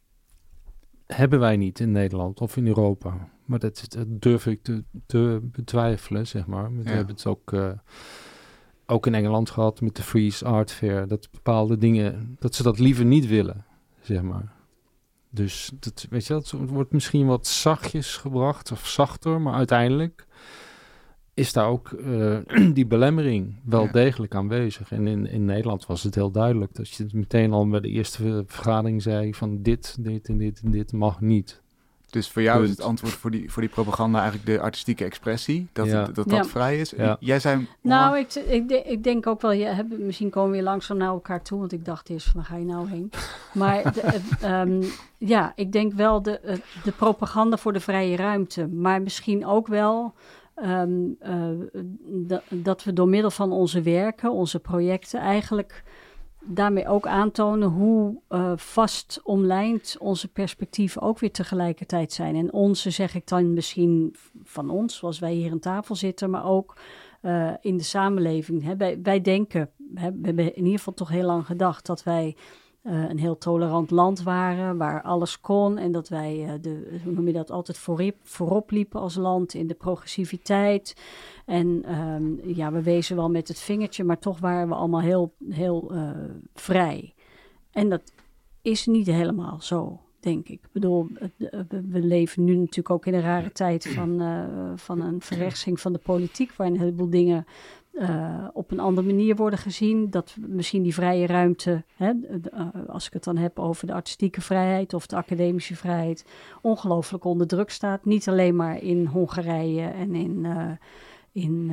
hebben wij niet in Nederland of in Europa. Maar dat, dat durf ik te, te betwijfelen, zeg maar. We ja. hebben het ook, uh, ook in Engeland gehad met de Frieze Art Fair, dat bepaalde dingen, dat ze dat liever niet willen, zeg maar. Dus dat, weet je, het wordt misschien wat zachtjes gebracht of zachter, maar uiteindelijk is daar ook uh, die belemmering wel ja. degelijk aanwezig. En in, in Nederland was het heel duidelijk dat je het meteen al bij de eerste vergadering zei van dit, dit en dit en dit mag niet. Dus voor jou Punt. Is het antwoord voor die, voor die propaganda eigenlijk de artistieke expressie, dat ja. het, dat, dat ja. vrij is. Ja. Jij zei... Nou, ik, ik, ik denk ook wel, je hebt, misschien komen we weer langzaam naar elkaar toe, want ik dacht eerst van, waar ga je nou heen? Maar de, um, ja, ik denk wel de, de propaganda voor de vrije ruimte, maar misschien ook wel... Um, uh, d- dat we door middel van onze werken, onze projecten, eigenlijk daarmee ook aantonen hoe uh, vast omlijnd onze perspectieven ook weer tegelijkertijd zijn. En onze zeg ik dan misschien van ons, zoals wij hier aan tafel zitten, maar ook uh, in de samenleving. Hè. Wij, wij denken, hè, we hebben in ieder geval toch heel lang gedacht dat wij Uh, een heel tolerant land waren, waar alles kon en dat wij, uh, de, hoe noem je dat, altijd voorop, voorop liepen als land in de progressiviteit. En um, ja, we wezen wel met het vingertje, maar toch waren we allemaal heel, heel uh, vrij. En dat is niet helemaal zo, denk ik. Ik bedoel, we, we leven nu natuurlijk ook in een rare tijd van, uh, van een verrechtsing van de politiek, waar een heleboel dingen Uh, op een andere manier worden gezien. Dat misschien die vrije ruimte, hè, de, uh, als ik het dan heb over de artistieke vrijheid of de academische vrijheid, ongelooflijk onder druk staat. Niet alleen maar in Hongarije en in, uh, in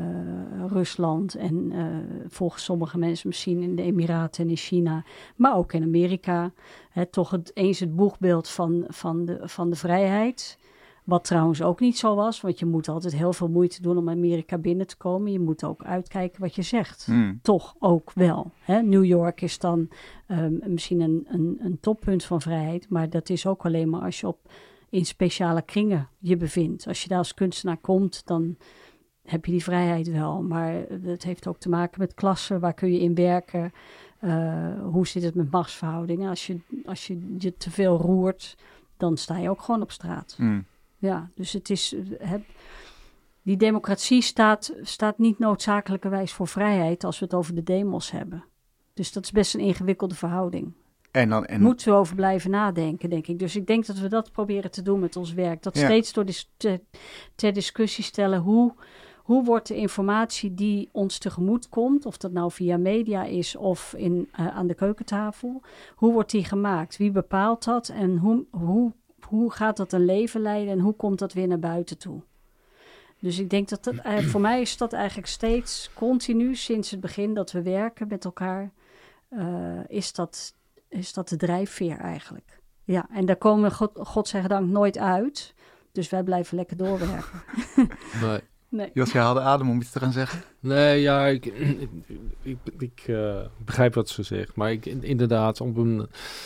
uh, Rusland en uh, volgens sommige mensen misschien in de Emiraten en in China, maar ook in Amerika. Hè, toch het, eens het boegbeeld van, van, de, van de vrijheid. Wat trouwens ook niet zo was, want je moet altijd heel veel moeite doen om Amerika binnen te komen. Je moet ook uitkijken wat je zegt. Mm. Toch ook wel. Hè? New York is dan um, misschien een, een, een toppunt van vrijheid, maar dat is ook alleen maar als je op, in speciale kringen je bevindt. Als je daar als kunstenaar komt, dan heb je die vrijheid wel. Maar het heeft ook te maken met klassen, waar kun je in werken? Uh, hoe zit het met machtsverhoudingen? Als je, als je je te veel roert, dan sta je ook gewoon op straat. Mm. Ja, dus het is, he, die democratie staat, staat niet noodzakelijkerwijs voor vrijheid als we het over de demos hebben. Dus dat is best een ingewikkelde verhouding. En dan, en... moeten we over blijven nadenken, denk ik. Dus ik denk dat we dat proberen te doen met ons werk. Dat ja. steeds door dis- te, ter discussie stellen hoe, hoe wordt de informatie die ons tegemoet komt, of dat nou via media is of in, uh, aan de keukentafel, hoe wordt die gemaakt? Wie bepaalt dat? En hoe, hoe, hoe gaat dat een leven leiden en hoe komt dat weer naar buiten toe? Dus ik denk dat dat, uh, voor mij is dat eigenlijk steeds continu, sinds het begin dat we werken met elkaar, uh, is dat... is dat de drijfveer eigenlijk. Ja, en daar komen we, god, godzijdank, nooit uit. Dus wij blijven lekker doorwerken. Nee. nee. Jos, jij haalde adem om iets te gaan zeggen? Nee, ja, ik, ik, ik, ik uh, begrijp wat ze zegt. Maar ik, inderdaad, op een...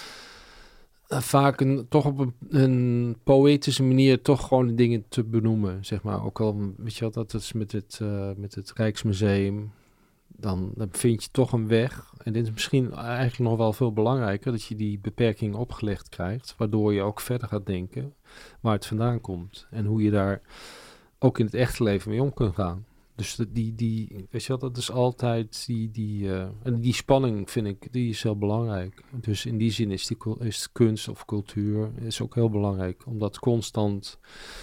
Uh, vaak een, toch op een, een poëtische manier toch gewoon de dingen te benoemen, zeg maar. Ook al, weet je wat, dat is met het, uh, met het Rijksmuseum... Dan, dan vind je toch een weg. En dit is misschien eigenlijk nog wel veel belangrijker, dat je die beperking opgelegd krijgt, waardoor je ook verder gaat denken waar het vandaan komt. En hoe je daar ook in het echte leven mee om kunt gaan. Dus die, die weet je wat, dat is altijd die, die, uh, en die spanning vind ik, die is heel belangrijk. Dus in die zin is, die, is kunst of cultuur is ook heel belangrijk, omdat constant...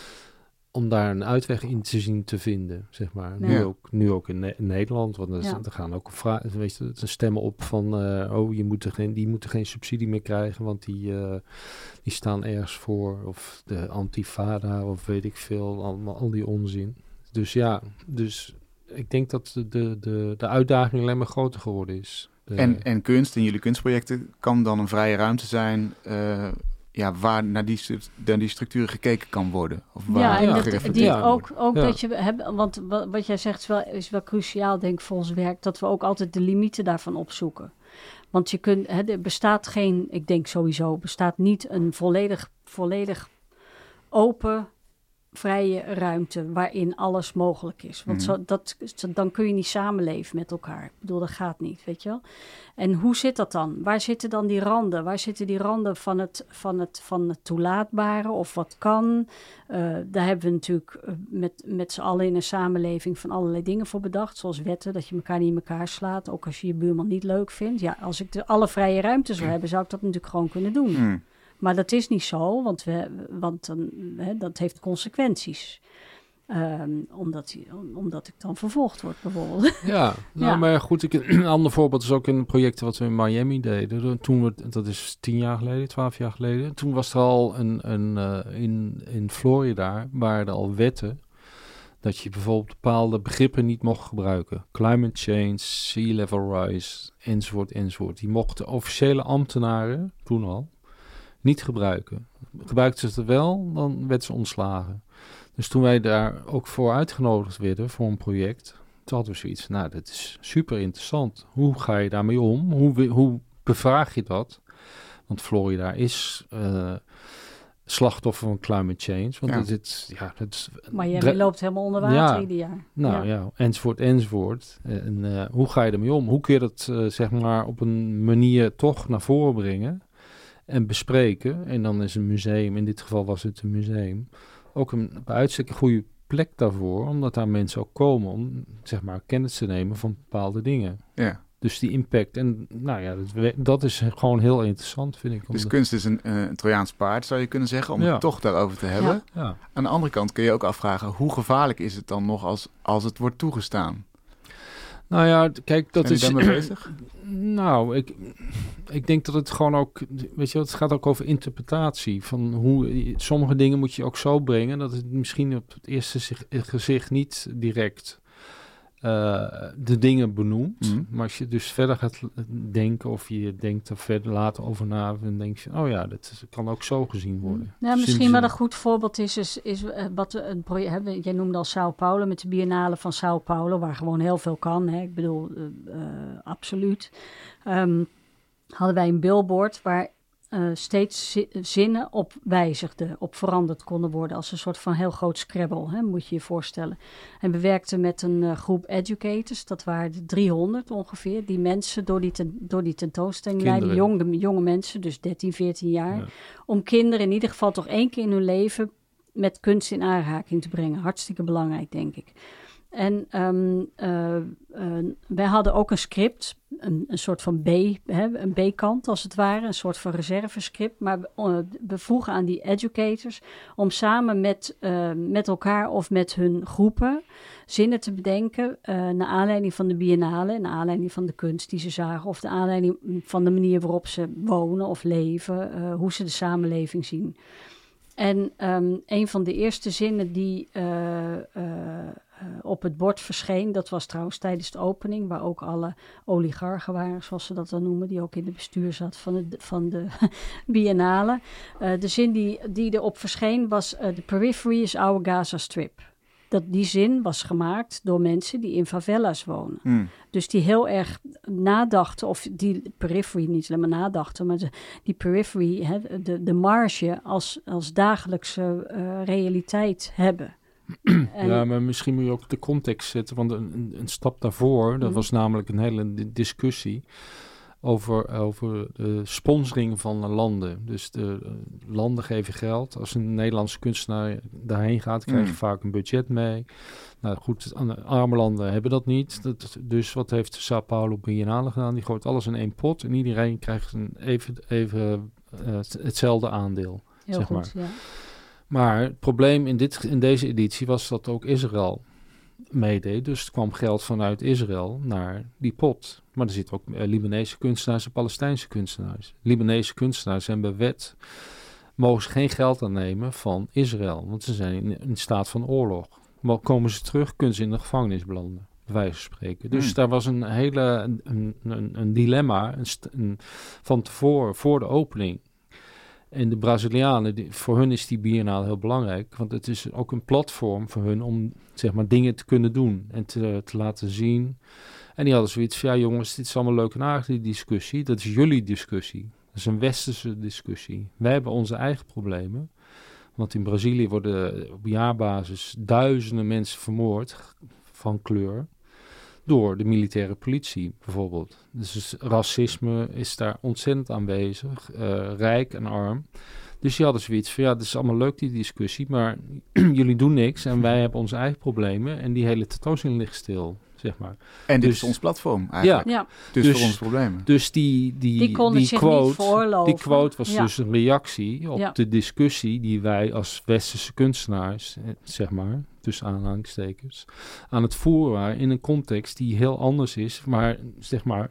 om daar een uitweg in te zien te vinden, zeg maar. Ja. Nu, ook, nu ook in, ne- in Nederland, want er, ja. er gaan ook vra- weet je, er stemmen op van... Uh, oh, je moet er geen, die moeten geen subsidie meer krijgen, want die, uh, die staan ergens voor. Of de Antifada, of weet ik veel, allemaal, al die onzin. Dus ja, dus ik denk dat de, de, de, de uitdaging alleen maar groter geworden is. De, en, en kunst in jullie kunstprojecten kan dan een vrije ruimte zijn... Uh, Ja, waar naar die, naar die structuren gekeken kan worden. Of waar ja, en ja, dat, die ook, ook ja. dat je hebben, want wat, wat jij zegt is wel, is wel cruciaal, denk ik, voor ons werk, dat we ook altijd de limieten daarvan opzoeken. Want je kunt, hè, er bestaat geen, ik denk sowieso, bestaat niet een volledig, volledig open, vrije ruimte waarin alles mogelijk is. Want mm-hmm. zo, dat, dan kun je niet samenleven met elkaar. Ik bedoel, dat gaat niet, weet je wel. En hoe zit dat dan? Waar zitten dan die randen? Waar zitten die randen van het, van het, van het toelaatbare of wat kan? Uh, daar hebben we natuurlijk met, met z'n allen in een samenleving van allerlei dingen voor bedacht. Zoals wetten, dat je elkaar niet in elkaar slaat. Ook als je je buurman niet leuk vindt. Ja, als ik de alle vrije ruimte zou hebben, zou ik dat natuurlijk gewoon kunnen doen. Mm. Maar dat is niet zo, want, we, want dan, hè, dat heeft consequenties. Um, omdat, omdat ik dan vervolgd word, bijvoorbeeld. Ja, nou, ja. maar goed, ik, een ander voorbeeld is ook een project wat we in Miami deden. Toen we, dat is tien jaar geleden, twaalf jaar geleden. Toen was er al een, een uh, in, in Florida waren er al wetten dat je bijvoorbeeld bepaalde begrippen niet mocht gebruiken. Climate change, sea level rise, enzovoort, enzovoort. Die mochten officiële ambtenaren, toen al, niet gebruiken. Gebruikten ze het wel, dan werd ze ontslagen. Dus toen wij daar ook voor uitgenodigd werden voor een project, toen hadden we zoiets, nou, dat is super interessant. Hoe ga je daarmee om? Hoe, hoe bevraag je dat? Want Florida is uh, slachtoffer van climate change. Want ja. het, het, ja, het, maar jij dre- loopt helemaal onder water ja, ieder jaar. Nou ja, ja enzovoort, enzovoort. En uh, hoe ga je ermee om? Hoe kun je dat, uh, zeg maar, op een manier toch naar voren brengen en bespreken? En dan is een museum, in dit geval was het een museum, ook een bij uitstek een goede plek daarvoor, omdat daar mensen ook komen om, zeg maar, kennis te nemen van bepaalde dingen. Ja. Dus die impact, en nou ja, dat, dat is gewoon heel interessant, vind ik. Dus de... kunst is een, uh, een Trojaans paard, zou je kunnen zeggen, om ja. het toch daarover te hebben. Ja. Ja. Aan de andere kant kun je ook afvragen, hoe gevaarlijk is het dan nog als, als het wordt toegestaan? Nou ja, kijk, dat Zijn is... Zijn jullie daarmee bezig? Nou, ik, ik denk dat het gewoon ook... Weet je, het gaat ook over interpretatie. Van hoe sommige dingen moet je ook zo brengen dat het misschien op het eerste zich, gezicht niet direct uh, de dingen benoemt. Mm. Maar als je dus verder gaat denken of je denkt er verder later over na, dan denk je, oh ja, dat is, kan ook zo gezien worden. Ja, misschien wat een goed voorbeeld is, is, is uh, wat een project hebben. Jij noemde al Sao Paulo met de Biennale van Sao Paulo, waar gewoon heel veel kan. Hè? Ik bedoel, uh, uh, absoluut. Um, hadden wij een billboard waar uh, steeds zi- zinnen op wijzigden, op veranderd konden worden. Als een soort van heel groot Scrabble, hè, moet je je voorstellen. En we werkten met een uh, groep educators, dat waren de driehonderd ongeveer. Die mensen door die, ten, door die tentoonstelling leiden, jonge, jonge mensen, dus dertien, veertien jaar. Ja. Om kinderen in ieder geval toch één keer in hun leven met kunst in aanraking te brengen. Hartstikke belangrijk, denk ik. En um, uh, uh, wij hadden ook een script, een, een soort van B, hè, een B-kant als het ware, een soort van reservescript. Maar uh, we vroegen aan die educators om samen met, uh, met elkaar of met hun groepen zinnen te bedenken, uh, naar aanleiding van de biennale, naar aanleiding van de kunst die ze zagen, of naar aanleiding van de manier waarop ze wonen of leven, uh, hoe ze de samenleving zien. En um, een van de eerste zinnen die uh, uh, uh, op het bord verscheen, dat was trouwens tijdens de opening, waar ook alle oligarchen waren, zoals ze dat dan noemen, die ook in het bestuur zat van de, van de biennale. Uh, de zin die, die erop verscheen was, uh, the periphery is our Gaza Strip. Dat, die zin was gemaakt door mensen die in favela's wonen. Mm. Dus die heel erg nadachten, of die periphery niet alleen maar nadachten, maar de, die periphery, hè, de, de marge als, als dagelijkse uh, realiteit hebben. En ja, maar misschien moet je ook de context zetten, want een, een, een stap daarvoor, dat mm. was namelijk een hele discussie over, over de sponsoring van landen. Dus de uh, landen geven geld. Als een Nederlandse kunstenaar daarheen gaat, krijg je mm. vaak een budget mee. Nou goed, arme landen hebben dat niet. Dat, dus wat heeft de Sao Paulo Biennale gedaan? Die gooit alles in één pot en iedereen krijgt een even, even uh, hetzelfde aandeel. Heel zeg goed, maar. Ja. Maar het probleem in, dit, in deze editie was dat ook Israël meedeed. Dus er kwam geld vanuit Israël naar die pot. Maar er zitten ook uh, Libanese kunstenaars en Palestijnse kunstenaars. Libanese kunstenaars zijn bij wet, mogen ze geen geld aannemen van Israël. Want ze zijn in, in staat van oorlog. Maar komen ze terug, kunnen ze in de gevangenis belanden. Bij wijze van spreken. Dus hmm. daar was een hele een, een, een dilemma een, een, van tevoren, voor de opening. En de Brazilianen, die, voor hun is die biennale heel belangrijk. Want het is ook een platform voor hun om zeg maar dingen te kunnen doen en te, te laten zien. En die hadden zoiets van, ja jongens, dit is allemaal leuk en aardig die discussie. Dat is jullie discussie. Dat is een westerse discussie. Wij hebben onze eigen problemen. Want in Brazilië worden op jaarbasis duizenden mensen vermoord van kleur door de militaire politie bijvoorbeeld. Dus racisme is daar ontzettend aanwezig, uh, rijk en arm. Dus die hadden zoiets van, ja, het is allemaal leuk die discussie, maar jullie doen niks en wij hebben onze eigen problemen en die hele tentoonstelling ligt stil, zeg maar. En dit dus, is ons platform eigenlijk. Ja. Dus, dus voor onze problemen. Dus die, die, die, konden die, zich quote, niet veroorloven. die quote was ja. dus een reactie op ja. de discussie die wij als westerse kunstenaars, zeg maar, tussen aanhalingstekens, aan het voeren waren in een context die heel anders is, maar zeg maar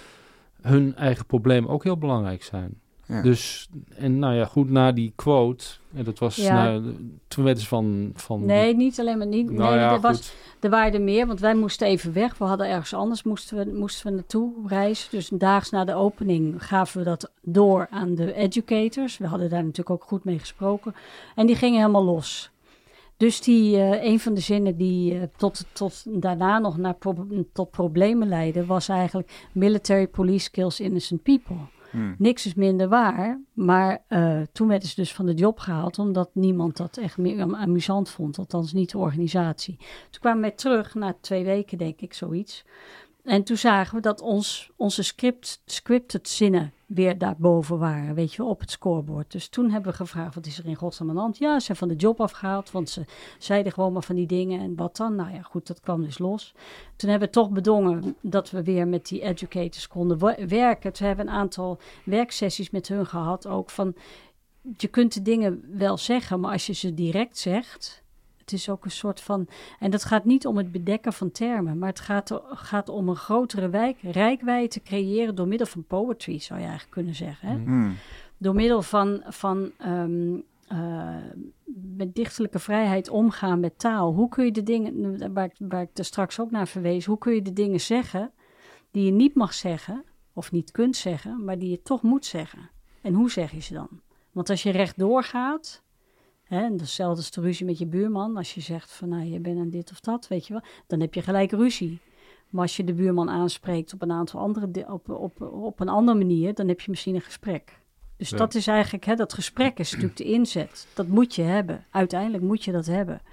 hun eigen problemen ook heel belangrijk zijn. Ja. Dus, en nou ja, goed, na die quote, en dat was, ja. nou, toen werden ze van... van nee, niet alleen maar niet. Nou nee, ja, er, was, er waren er meer, want wij moesten even weg. We hadden ergens anders, moesten we, moesten we naartoe reizen. Dus daags na de opening gaven we dat door aan de educators. We hadden daar natuurlijk ook goed mee gesproken. En die gingen helemaal los. Dus die, uh, een van de zinnen die uh, tot, tot daarna nog naar pro- tot problemen leidde, was eigenlijk military police kills innocent people. Hmm. Niks is minder waar, maar uh, toen werden ze dus van de job gehaald, omdat niemand dat echt meer amusant vond, althans niet de organisatie. Toen kwamen wij terug, na twee weken denk ik, zoiets. En toen zagen we dat ons, onze script, scripted zinnen weer daarboven waren, weet je wel, op het scorebord. Dus toen hebben we gevraagd, wat is er in godsnaam aan de hand? Ja, ze zijn van de job afgehaald, want ze zeiden gewoon maar van die dingen. En wat dan? Nou ja, goed, dat kwam dus los. Toen hebben we toch bedongen dat we weer met die educators konden w- werken. Toen hebben we een aantal werksessies met hun gehad, ook van, je kunt de dingen wel zeggen, maar als je ze direct zegt, het is ook een soort van, en dat gaat niet om het bedekken van termen, maar het gaat, gaat om een grotere wijk, rijkwijde creëren door middel van poetry, zou je eigenlijk kunnen zeggen. Hè? Mm. Door middel van, van um, uh, met dichterlijke vrijheid omgaan met taal. Hoe kun je de dingen, waar, waar ik er straks ook naar verwees, hoe kun je de dingen zeggen die je niet mag zeggen, of niet kunt zeggen, maar die je toch moet zeggen? En hoe zeg je ze dan? Want als je rechtdoor gaat, hè, en datzelfde is de ruzie met je buurman. Als je zegt van, nou, je bent aan dit of dat, weet je wel, dan heb je gelijk ruzie. Maar als je de buurman aanspreekt op een aantal andere, di- op, op, op een andere manier, dan heb je misschien een gesprek. Dus ja. dat is eigenlijk, hè, dat gesprek is natuurlijk de inzet. Dat moet je hebben. Uiteindelijk moet je dat hebben.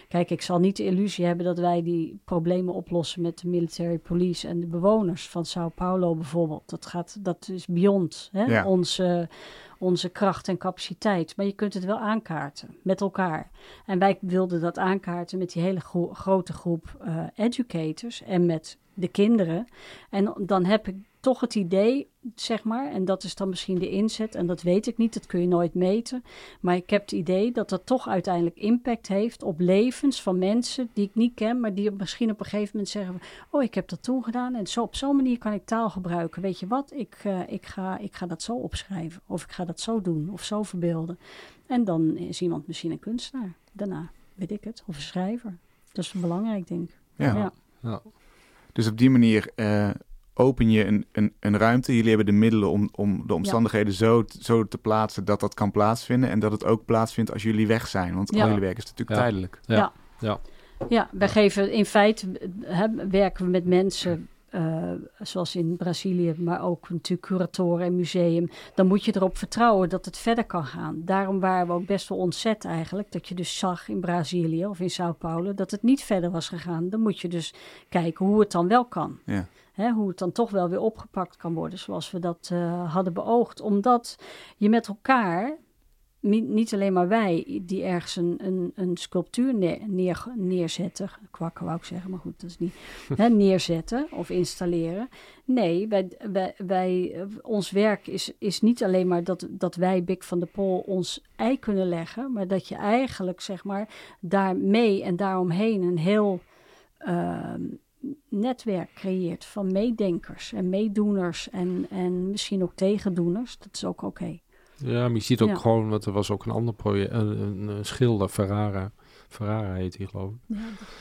Kijk, ik zal niet de illusie hebben dat wij die problemen oplossen met de military police en de bewoners van Sao Paulo bijvoorbeeld. Dat gaat, dat is beyond hè? Ja. onze, onze kracht en capaciteit. Maar je kunt het wel aankaarten met elkaar. En wij wilden dat aankaarten met die hele gro- grote groep uh, educators en met de kinderen. En dan heb ik toch het idee, zeg maar, en dat is dan misschien de inzet, en dat weet ik niet, dat kun je nooit meten, maar ik heb het idee dat dat toch uiteindelijk impact heeft op levens van mensen die ik niet ken, maar die misschien op een gegeven moment zeggen, oh, ik heb dat toen gedaan en zo op zo'n manier kan ik taal gebruiken. Weet je wat, ik, uh, ik, ga, ik ga dat zo opschrijven, of ik ga dat zo doen, of zo verbeelden. En dan is iemand misschien een kunstenaar, daarna, weet ik het, of een schrijver. Dat is belangrijk, denk ik. Ja. Ja. Ja. Dus op die manier uh, open je een, een, een ruimte. Jullie hebben de middelen om, om de omstandigheden ja. zo, zo te plaatsen dat dat kan plaatsvinden. En dat het ook plaatsvindt als jullie weg zijn. Want ja. al jullie werk is natuurlijk ja. tijdelijk. Ja. Ja. Ja. ja, wij geven in feite, he, werken we met mensen, uh, zoals in Brazilië, maar ook natuurlijk curatoren en museum. Dan moet je erop vertrouwen dat het verder kan gaan. Daarom waren we ook best wel ontzet eigenlijk, dat je dus zag in Brazilië of in Sao Paulo, dat het niet verder was gegaan. Dan moet je dus kijken hoe het dan wel kan. Ja. Hè, hoe het dan toch wel weer opgepakt kan worden, zoals we dat uh, hadden beoogd. Omdat je met elkaar, niet alleen maar wij, die ergens een, een, een sculptuur neer, neer, neerzetten, kwakken wou ik zeggen, maar goed, dat is niet, hè, neerzetten of installeren. Nee, wij, wij, wij, ons werk is, is niet alleen maar dat, dat wij, Bik van der Pol, ons ei kunnen leggen, maar dat je eigenlijk, zeg maar, daarmee en daaromheen een heel Uh, netwerk creëert van meedenkers en meedoeners en, en misschien ook tegendoeners. Dat is ook oké. Okay. Ja, maar je ziet ook ja. gewoon, want er was ook een ander project, een, een, een schilder, Ferrara. Ferrara heet hij, geloof ik.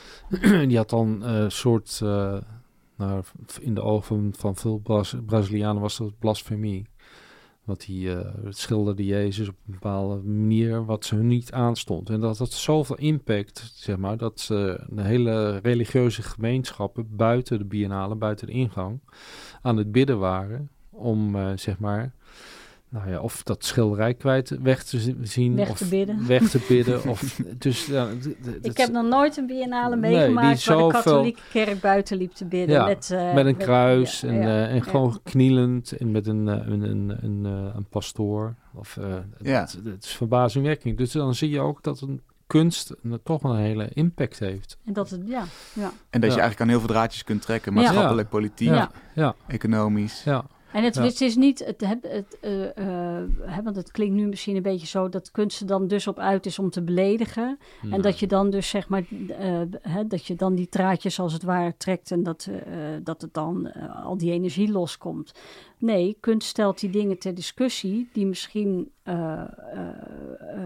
Ja. Die had dan een uh, soort, uh, nou, in de ogen van veel Braz- Brazilianen was dat blasfemie. Want die uh, schilderde Jezus op een bepaalde manier wat ze hun niet aanstond. En dat had zoveel impact, zeg maar, dat uh, de hele religieuze gemeenschappen buiten de biennale, buiten de ingang, aan het bidden waren om, uh, zeg maar, nou ja, of dat schilderij kwijt weg te zien, weg of te bidden. weg te bidden. of, dus, ja, d- d- ik heb nog nooit een biennale nee, meegemaakt waar zoveel, de katholieke kerk buiten liep te bidden. Ja, met, uh, met een met, kruis ja, en, ja, uh, en ja. gewoon knielend en met een, uh, een, een, een, uh, een pastoor. Of, uh, ja. het, het is verbazingwekkend. Dus dan zie je ook dat een kunst een, toch een hele impact heeft. En dat het, ja, ja. En dat ja. je eigenlijk aan heel veel draadjes kunt trekken. Maatschappelijk, ja. politiek, Ja. Ja. economisch. Ja. En het, Ja. het is niet, het, het, het, uh, uh, want het klinkt nu misschien een beetje zo dat kunst er dan dus op uit is om te beledigen. Nee. En dat je dan dus zeg maar, uh, hè, dat je dan die draadjes als het ware trekt en dat, uh, dat het dan uh, al die energie loskomt. Nee, kunst stelt die dingen ter discussie die misschien uh, uh, uh,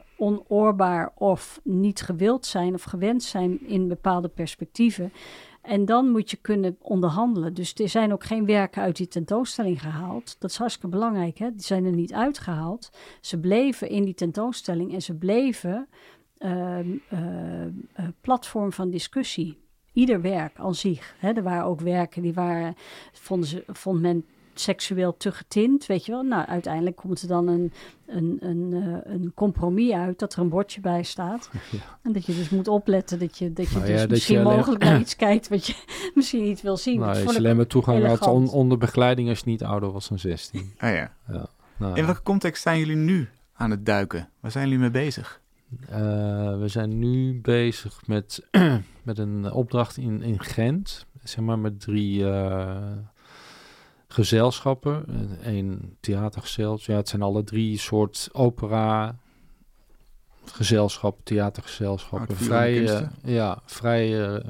onoorbaar of niet gewild zijn of gewend zijn in bepaalde perspectieven. En dan moet je kunnen onderhandelen. Dus er zijn ook geen werken uit die tentoonstelling gehaald. Dat is hartstikke belangrijk, hè? Die zijn er niet uitgehaald. Ze bleven in die tentoonstelling en ze bleven uh, uh, uh, platform van discussie. Ieder werk aan zich. Hè? Er waren ook werken die waren, vonden ze, vond men seksueel te getint, weet je wel. Nou, uiteindelijk komt er dan een, een, een, uh, een compromis uit, dat er een bordje bij staat. Ja. En dat je dus moet opletten, dat je, dat je nou dus ja, misschien dat je mogelijk naar iets kijkt wat je misschien niet wil zien. Nou, dat als je alleen maar toegang had on, onder begeleiding als je niet ouder was dan zestien. Ah ja. Ja. Nou, in welke context zijn jullie nu aan het duiken? Waar zijn jullie mee bezig? Uh, we zijn nu bezig met, met een opdracht in, in Gent, zeg maar met drie Uh, gezelschappen, een theatergezelschap. Ja, het zijn alle drie soort opera gezelschappen, theatergezelschappen. Vrij, uh, ja, vrij uh,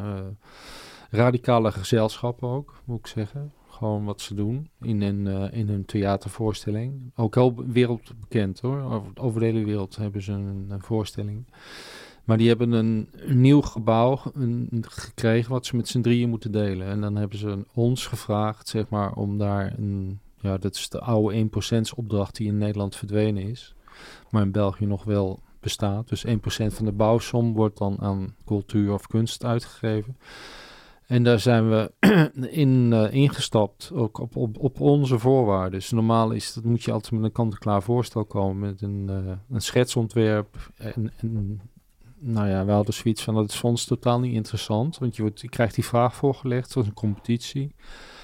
radicale gezelschappen ook, moet ik zeggen. Gewoon wat ze doen in hun, uh, in hun theatervoorstelling. Ook heel wereldbekend hoor. Over, over de hele wereld hebben ze een, een voorstelling. Maar die hebben een, een nieuw gebouw een, gekregen wat ze met z'n drieën moeten delen. En dan hebben ze ons gevraagd, zeg maar, om daar een... Ja, dat is de oude één procent opdracht die in Nederland verdwenen is. Maar in België nog wel bestaat. Dus één procent van de bouwsom wordt dan aan cultuur of kunst uitgegeven. En daar zijn we in uh, ingestapt, ook op, op, op onze voorwaarden. Dus normaal is dat, moet je altijd met een kant-en-klaar voorstel komen met een, uh, een schetsontwerp en... en nou ja, we hadden zoiets van, dat is voor ons totaal niet interessant. Want je, wordt, je krijgt die vraag voorgelegd, zoals een competitie.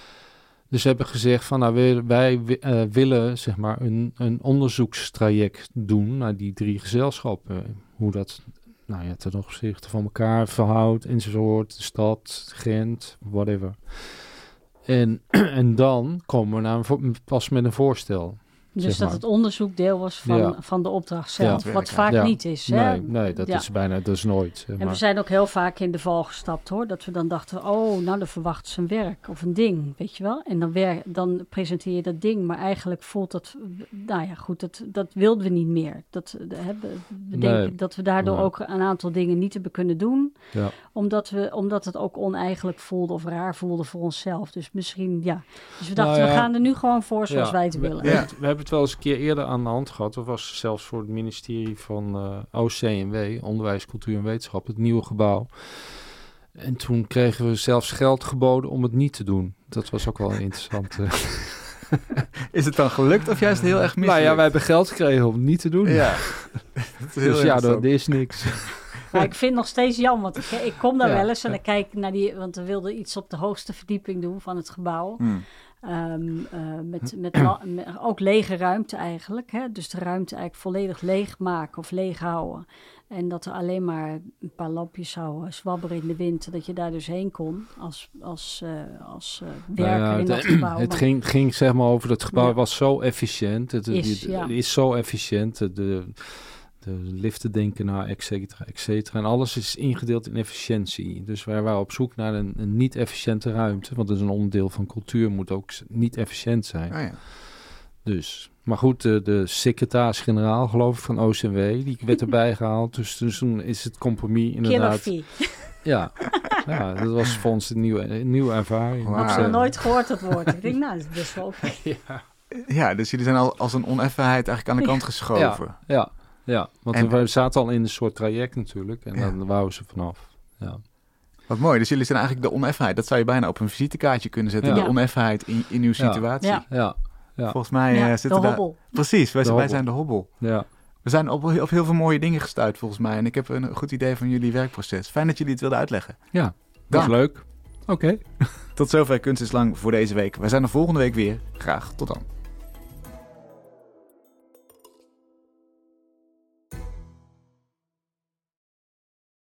Dus we hebben gezegd van, nou, wij, wij uh, willen zeg maar een, een onderzoekstraject doen naar die drie gezelschappen. Hoe dat, nou ja, ten opzichte van elkaar verhoudt, enzovoort, de stad, Gent, whatever. En, en dan komen we naar een, pas met een voorstel. Dus zeg dat maar. Het onderzoek deel was van, Ja. van de opdracht zelf, Ja. wat vaak Ja. niet is. Nee, Hè? nee, dat Ja. is bijna, dat is nooit. Zeg En maar. we zijn ook heel vaak in de val gestapt, hoor. Dat we dan dachten, oh, nou, dan verwachten ze een werk of een ding, weet je wel. En dan, wer- dan presenteer je dat ding, maar eigenlijk voelt dat, nou ja, goed, dat, dat wilden we niet meer. Dat, uh, hebben, we Nee. denken dat we daardoor Nee. ook een aantal dingen niet hebben kunnen doen, Ja. omdat, we, omdat het ook oneigenlijk voelde of raar voelde voor onszelf. Dus misschien, ja. Dus we Nou dachten, ja. we gaan er nu gewoon voor zoals Ja, wij het we, willen. We, Ja. hebben het- we hebben het wel eens een keer eerder aan de hand gehad. Dat was zelfs voor het ministerie van uh, O C en W, Onderwijs, Cultuur en Wetenschap, het nieuwe gebouw. En toen kregen we zelfs geld geboden om het niet te doen. Dat was ook wel interessant. uh. Is het dan gelukt of juist heel erg mislukt? Nou ja, wij hebben geld gekregen om het niet te doen. Ja, dat is heel Dus ja, interessant. er, er is niks. Maar ik vind het nog steeds jammer, want ik, ik kom daar Ja, wel eens en ja. dan kijk ik naar die, want we wilden iets op de hoogste verdieping doen van het gebouw. Hmm. Ehm, uh, met, met, la- met ook lege ruimte eigenlijk. Hè? Dus de ruimte eigenlijk volledig leeg maken of leeg houden. En dat er alleen maar een paar lampjes zouden zwabberen in de wind. Dat je daar dus heen kon als, als, uh, als uh, werker Nou ja, in de- dat gebouw. Het Maar- ging, ging zeg maar over dat gebouw Ja. was zo efficiënt. Het, het- Is, het- ja. het is zo efficiënt. De, de liften denken naar, et cetera, et cetera. En alles is ingedeeld in efficiëntie. Dus wij waren op zoek naar een, een niet-efficiënte ruimte. Want dat is een onderdeel van cultuur, moet ook s- niet efficiënt zijn. Oh ja. Dus, maar goed, de, de secretaris-generaal, geloof ik, van O C N W, die werd erbij gehaald. Dus, dus toen is het compromis Killer inderdaad. fee. Ja, ja, dat was voor ons een nieuwe, een nieuwe ervaring. Wauw. moet ik Had ik nog zeggen. nooit gehoord dat woord. Ik denk, nou, dat is best wel oké. Ja. Ja, dus jullie zijn al als een oneffenheid eigenlijk aan de kant geschoven. Ja, ja, want En- we zaten al in een soort traject natuurlijk. En Ja. dan wouden ze vanaf. Ja. Wat mooi, dus jullie zijn eigenlijk de oneffenheid. Dat zou je bijna op een visitekaartje kunnen zetten. Ja. De oneffenheid in, in uw Ja. situatie. Ja. Ja, ja, Volgens mij Ja, eh, de zitten daar... hobbel. Precies, wij, De wij hobbel. zijn de hobbel. ja. We zijn op, op heel veel mooie dingen gestuurd volgens mij. En ik heb een goed idee van jullie werkproces. Fijn dat jullie het wilden uitleggen. Ja, dat Dank. is leuk. Oké. Tot zover Kunst is Lang voor deze week. Wij zijn er volgende week weer. Graag tot dan.